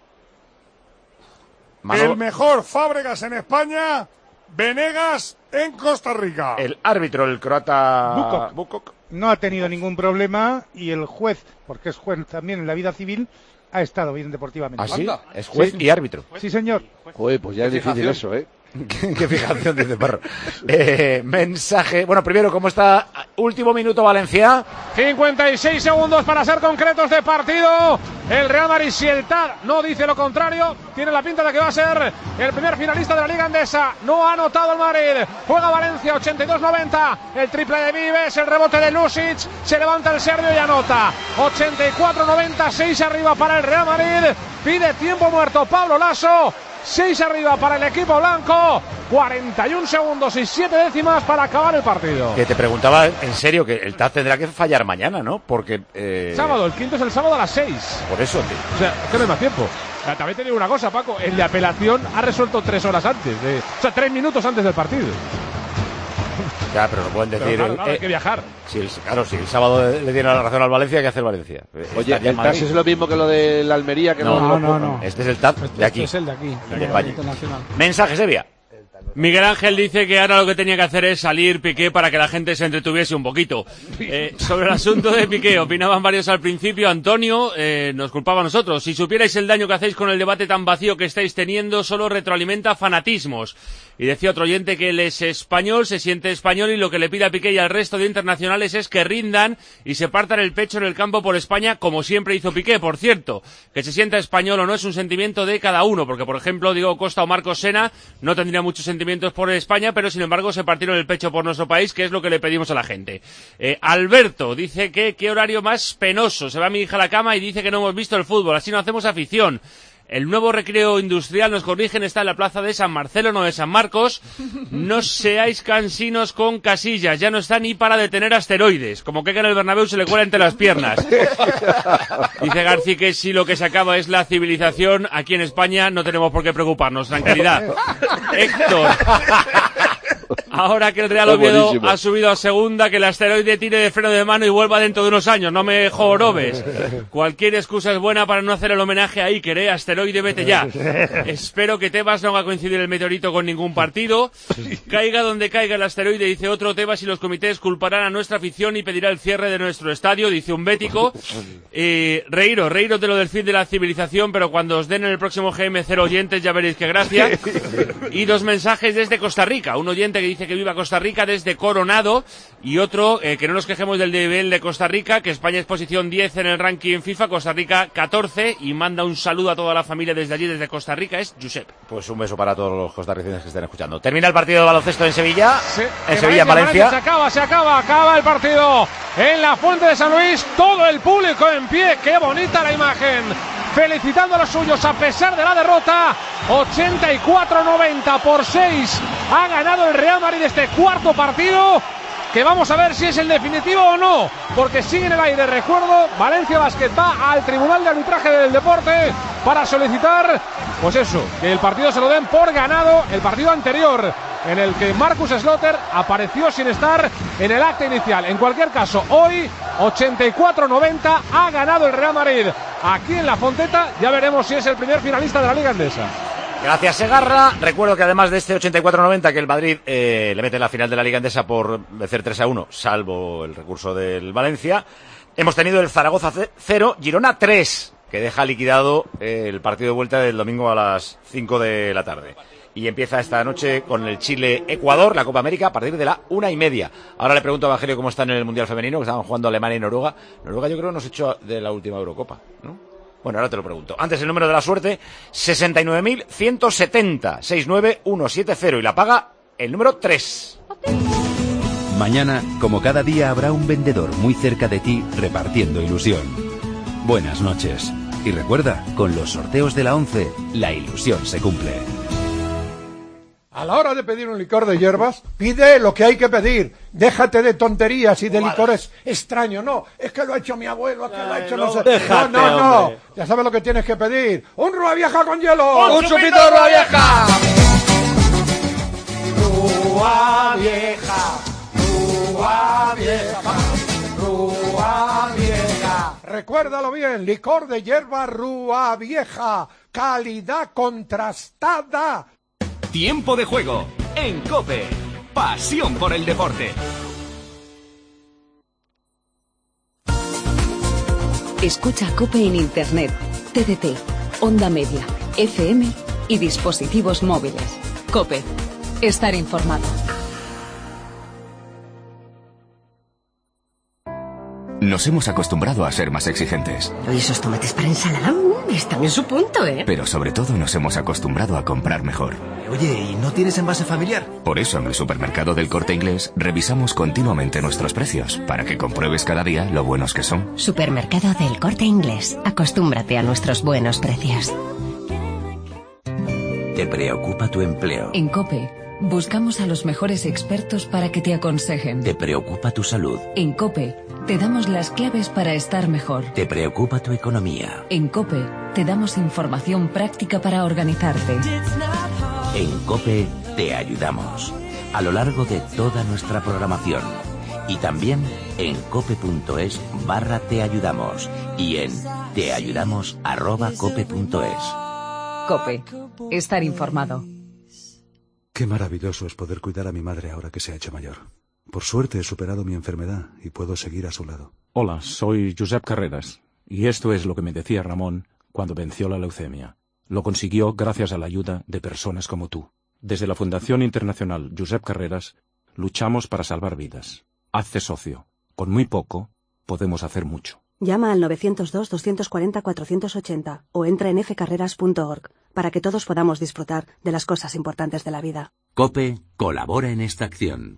El mejor Fábregas en España, Venegas en Costa Rica. El árbitro, el croata Bukok, no ha tenido ningún problema, y el juez, porque es juez también en la vida civil, ha estado bien deportivamente. ¿Ah, sí? ¿Es juez y árbitro? Sí, señor. Joder, pues ya es difícil eso, ¿eh? Qué fijación, dice Parro. Mensaje. Bueno, primero, ¿cómo está? Último minuto, Valencia. 56 segundos para ser concretos de partido. El Real Madrid, si el TAR no dice lo contrario, tiene la pinta de que va a ser el primer finalista de la Liga Endesa. No ha anotado el Madrid. Juega Valencia, 82-90. El triple de Vives, el rebote de Lusic. Se levanta el serbio y anota. 84-90, 6 arriba para el Real Madrid. Pide tiempo muerto Pablo Lasso. 6 arriba para el equipo blanco, 41 segundos y 7 décimas para acabar el partido. Que te preguntaba en serio que el TAS tendrá que fallar mañana, ¿no? Porque... Sábado, el quinto es el sábado a las 6. Por eso, tío. O sea, es que no hay más tiempo. También te digo una cosa, Paco, el de apelación ha resuelto 3 horas antes, o sea, 3 minutos antes del partido. Ya, pero no pueden decir... Claro, hay que viajar. Si el sábado le dieron la razón al Valencia, ¿qué hace el Valencia? Oye, ¿el TAS es lo mismo que lo de la Almería? Que no. Este es el TAS de aquí. Este es el de aquí. De España. Mensaje, Sevilla. Miguel Ángel dice que ahora lo que tenía que hacer es salir Piqué para que la gente se entretuviese un poquito. Sobre el asunto de Piqué, opinaban varios al principio. Antonio nos culpaba a nosotros. Si supierais el daño que hacéis con el debate tan vacío que estáis teniendo, solo retroalimenta fanatismos. Y decía otro oyente que él es español, se siente español y lo que le pide a Piqué y al resto de internacionales es que rindan y se partan el pecho en el campo por España, como siempre hizo Piqué. Por cierto, que se sienta español o no es un sentimiento de cada uno, porque por ejemplo Diego Costa o Marcos Sena no tendrían muchos sentimientos por España, pero sin embargo se partieron el pecho por nuestro país, que es lo que le pedimos a la gente. Alberto dice que qué horario más penoso, se va mi hija a la cama y dice que no hemos visto el fútbol, así no hacemos afición. El nuevo recreo industrial, nos corrigen, está en la plaza de San Marcelo, no de San Marcos. No seáis cansinos con Casillas, ya no está ni para detener asteroides. Como que en el Bernabéu se le cuela entre las piernas. Dice García que si lo que se acaba es la civilización, aquí en España no tenemos por qué preocuparnos, tranquilidad. Héctor. Ahora que el Real Oviedo ha subido a segunda, que el asteroide tire de freno de mano y vuelva dentro de unos años, no me jorobes. Cualquier excusa es buena para no hacer el homenaje a Iker, asteroide, vete ya. Espero que Tebas no haga coincidir el meteorito con ningún partido. Caiga donde caiga el asteroide, dice otro, Tebas y los comités culparán a nuestra afición y pedirá el cierre de nuestro estadio, dice un bético. Reíros de lo del fin de la civilización, pero cuando os den en el próximo GM 0 oyentes ya veréis qué gracia. Y 2 mensajes desde Costa Rica, un oyente que dice que viva Costa Rica desde Coronado y otro que no nos quejemos del nivel de Costa Rica, que España es posición 10 en el ranking FIFA, Costa Rica 14 y manda un saludo a toda la familia desde allí, desde Costa Rica, es Josep. Pues un beso para todos los costarricenses que estén escuchando. Termina el partido de baloncesto en Sevilla, sí, en Sevilla, Valencia. Se acaba el partido en la Fuente de San Luis, todo el público en pie, qué bonita la imagen. Felicitando a los suyos a pesar de la derrota. 84-90 por 6 ha ganado el Real Madrid este cuarto partido, que vamos a ver si es el definitivo o no, porque sigue en el aire. Recuerdo, Valencia Basket va al Tribunal de Arbitraje del Deporte para solicitar, pues eso, que el partido se lo den por ganado. El partido anterior, en el que Marcus Slaughter apareció sin estar en el acta inicial. En cualquier caso, hoy 84-90 ha ganado el Real Madrid aquí en La Fonteta. Ya veremos si es el primer finalista de la Liga Endesa. Gracias, Segarra. Recuerdo que además de este 84-90 que el Madrid le mete en la final de la Liga Endesa por vencer 3-1, salvo el recurso del Valencia, hemos tenido el Zaragoza 0, Girona 3, que deja liquidado el partido de vuelta del domingo a las 5 de la tarde. y empieza esta noche con el Chile-Ecuador, la Copa América, a partir de la 1:30. Ahora le pregunto a Evangelio cómo están en el Mundial Femenino, que estaban jugando Alemania y Noruega. Noruega yo creo que nos echó de la última Eurocopa, ¿no? Bueno, ahora te lo pregunto. Antes el número de la suerte, 69.170, 69170, y la paga el número 3. Mañana, como cada día, habrá un vendedor muy cerca de ti repartiendo ilusión. Buenas noches. Y recuerda, con los sorteos de la 11, la ilusión se cumple. A la hora de pedir un licor de hierbas, pide lo que hay que pedir. Déjate de tonterías y de licores extraños. No, es que lo ha hecho mi abuelo, es que lo ha hecho no sé. Déjate, no. Ya sabes lo que tienes que pedir. ¡Un Rúa Vieja con hielo! ¡Un chupito de Rúa Vieja! Rúa Vieja, Rúa Vieja, Rúa Vieja. Recuérdalo bien, licor de hierba Rúa Vieja. Calidad contrastada. Tiempo de juego en COPE. Pasión por el deporte. Escucha COPE en Internet, TDT, Onda Media, FM y dispositivos móviles. COPE. Estar informado. Nos hemos acostumbrado a ser más exigentes. Oye, esos tomates para ensalada están en su punto, ¿eh? Pero sobre todo nos hemos acostumbrado a comprar mejor. Oye, ¿y no tienes envase familiar? Por eso en el supermercado del Corte Inglés revisamos continuamente nuestros precios, para que compruebes cada día lo buenos que son. Supermercado del Corte Inglés. Acostúmbrate a nuestros buenos precios. ¿Te preocupa tu empleo? En COPE buscamos a los mejores expertos para que te aconsejen. ¿Te preocupa tu salud? En COPE te damos las claves para estar mejor. ¿Te preocupa tu economía? En COPE te damos información práctica para organizarte. En COPE te ayudamos a lo largo de toda nuestra programación y también en cope.es/te ayudamos y en teayudamos@cope.es. COPE. Estar informado. Qué maravilloso es poder cuidar a mi madre ahora que se ha hecho mayor. Por suerte he superado mi enfermedad y puedo seguir a su lado. Hola, soy Josep Carreras y esto es lo que me decía Ramón cuando venció la leucemia. Lo consiguió gracias a la ayuda de personas como tú. Desde la Fundación Internacional Josep Carreras luchamos para salvar vidas. Hazte socio. Con muy poco podemos hacer mucho. Llama al 902-240-480 o entra en fcarreras.org para que todos podamos disfrutar de las cosas importantes de la vida. COPE colabora en esta acción.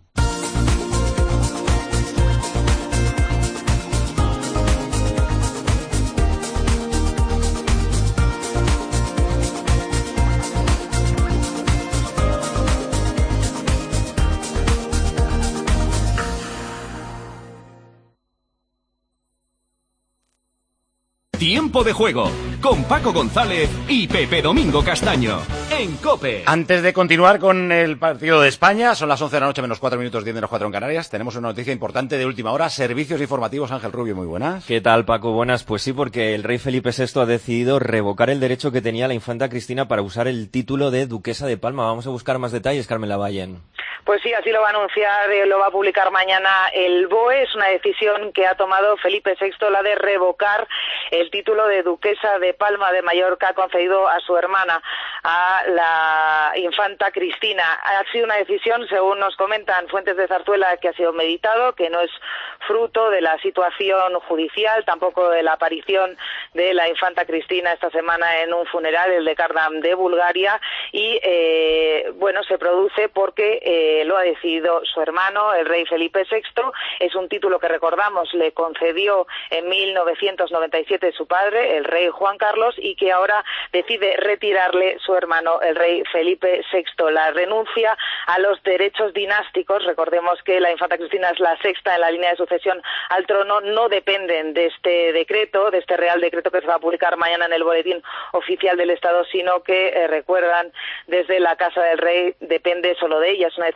Tiempo de juego con Paco González y Pepe Domingo Castaño en COPE. Antes de continuar con el partido de España, son las 11 de la noche menos 4 minutos, 10 menos 4 en Canarias. Tenemos una noticia importante de última hora, servicios informativos. Ángel Rubio, muy buenas. ¿Qué tal, Paco? Buenas. Pues sí, porque el rey Felipe VI ha decidido revocar el derecho que tenía la infanta Cristina para usar el título de duquesa de Palma. Vamos a buscar más detalles, Carmen Lavallen. Pues sí, así lo va a anunciar, lo va a publicar mañana el BOE. Es una decisión que ha tomado Felipe VI, la de revocar el título de duquesa de Palma de Mallorca concedido a su hermana, a la infanta Cristina. Ha sido una decisión, según nos comentan fuentes de Zarzuela, que ha sido meditado, que no es fruto de la situación judicial, tampoco de la aparición de la infanta Cristina esta semana en un funeral, el de Cardam de Bulgaria, y bueno, se produce porque lo ha decidido su hermano, el rey Felipe VI. Es un título que, recordamos, le concedió en 1997 su padre, el rey Juan Carlos, y que ahora decide retirarle su hermano, el rey Felipe VI. La renuncia a los derechos dinásticos, recordemos que la infanta Cristina es la sexta en la línea de sucesión al trono, no dependen de este decreto, de este real decreto que se va a publicar mañana en el Boletín Oficial del Estado, sino que, recuerdan, desde la Casa del Rey depende solo de ella. Es una decisión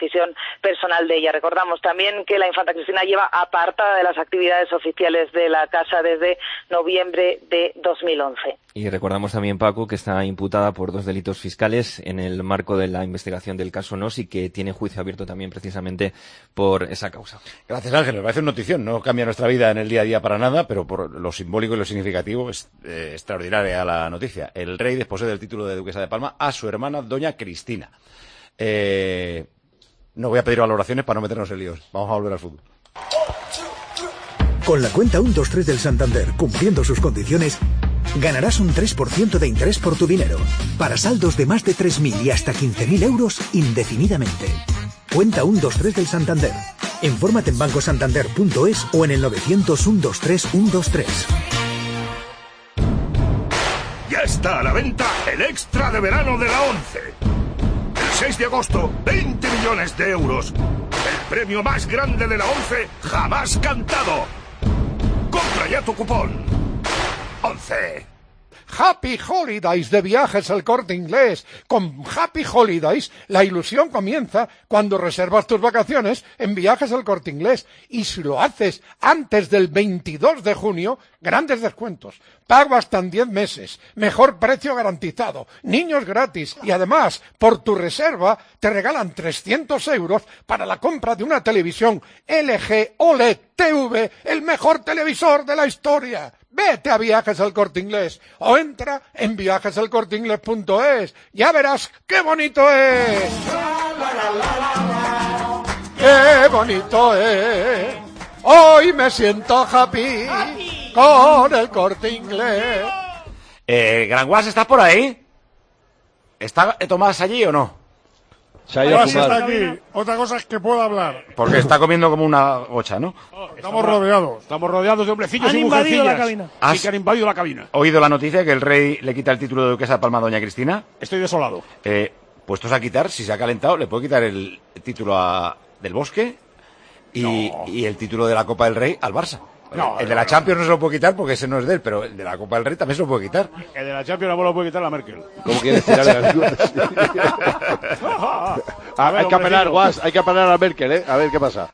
decisión personal de ella. Recordamos también que la infanta Cristina lleva apartada de las actividades oficiales de la casa desde noviembre de 2011. Y recordamos también, Paco, que está imputada por 2 delitos fiscales en el marco de la investigación del caso NOS y que tiene juicio abierto también precisamente por esa causa. Gracias, Ángel. Me parece una notición. No cambia nuestra vida en el día a día para nada, pero por lo simbólico y lo significativo es extraordinaria la noticia. El rey desposee del título de duquesa de Palma a su hermana, doña Cristina. No voy a pedir valoraciones para no meternos en líos. Vamos a volver al fútbol. Con la cuenta 123 del Santander, cumpliendo sus condiciones, ganarás un 3% de interés por tu dinero, para saldos de más de 3.000 y hasta 15.000 euros indefinidamente. Cuenta 123 del Santander. Infórmate en bancosantander.es o en el 900 123 123. Ya está a la venta el extra de verano de la ONCE. El 6 de agosto, 20 millones de euros. El premio más grande de la ONCE jamás cantado. Compra ya tu cupón. 11. Happy Holidays de Viajes El Corte Inglés. Con Happy Holidays, la ilusión comienza cuando reservas tus vacaciones en Viajes El Corte Inglés. Y si lo haces antes del 22 de junio, grandes descuentos. Pago hasta en 10 meses. Mejor precio garantizado. Niños gratis. Y además, por tu reserva, te regalan 300 euros para la compra de una televisión LG OLED TV, el mejor televisor de la historia. Vete a Viajes El Corte Inglés o entra en viajeselcorteinglés.es. Ya verás qué bonito es. ¡Qué bonito es! Hoy me siento happy con El Corte Inglés. Gran Guas, ¿estás por ahí? ¿Está Tomás allí o no? Está aquí. Otra cosa es que pueda hablar. Porque está comiendo como una gocha, ¿no? Estamos rodeados. Estamos rodeados de hombrecillos Han y invadido mujercillas. la cabina. Sí, que han invadido la cabina. ¿Oído la noticia que el rey le quita el título de duquesa de Palma a doña Cristina? Estoy desolado. Puestos a quitar, si se ha calentado, le puede quitar el título del Bosque y el título de la Copa del Rey al Barça. El de la Champions no se lo puede quitar porque ese no es de él, pero el de la Copa del Rey también se lo puede quitar. El de la Champions no lo puede quitar la Merkel. ¿Cómo quieres tirar hay que apanar, Guas, hay que apanar a Merkel, a ver qué pasa.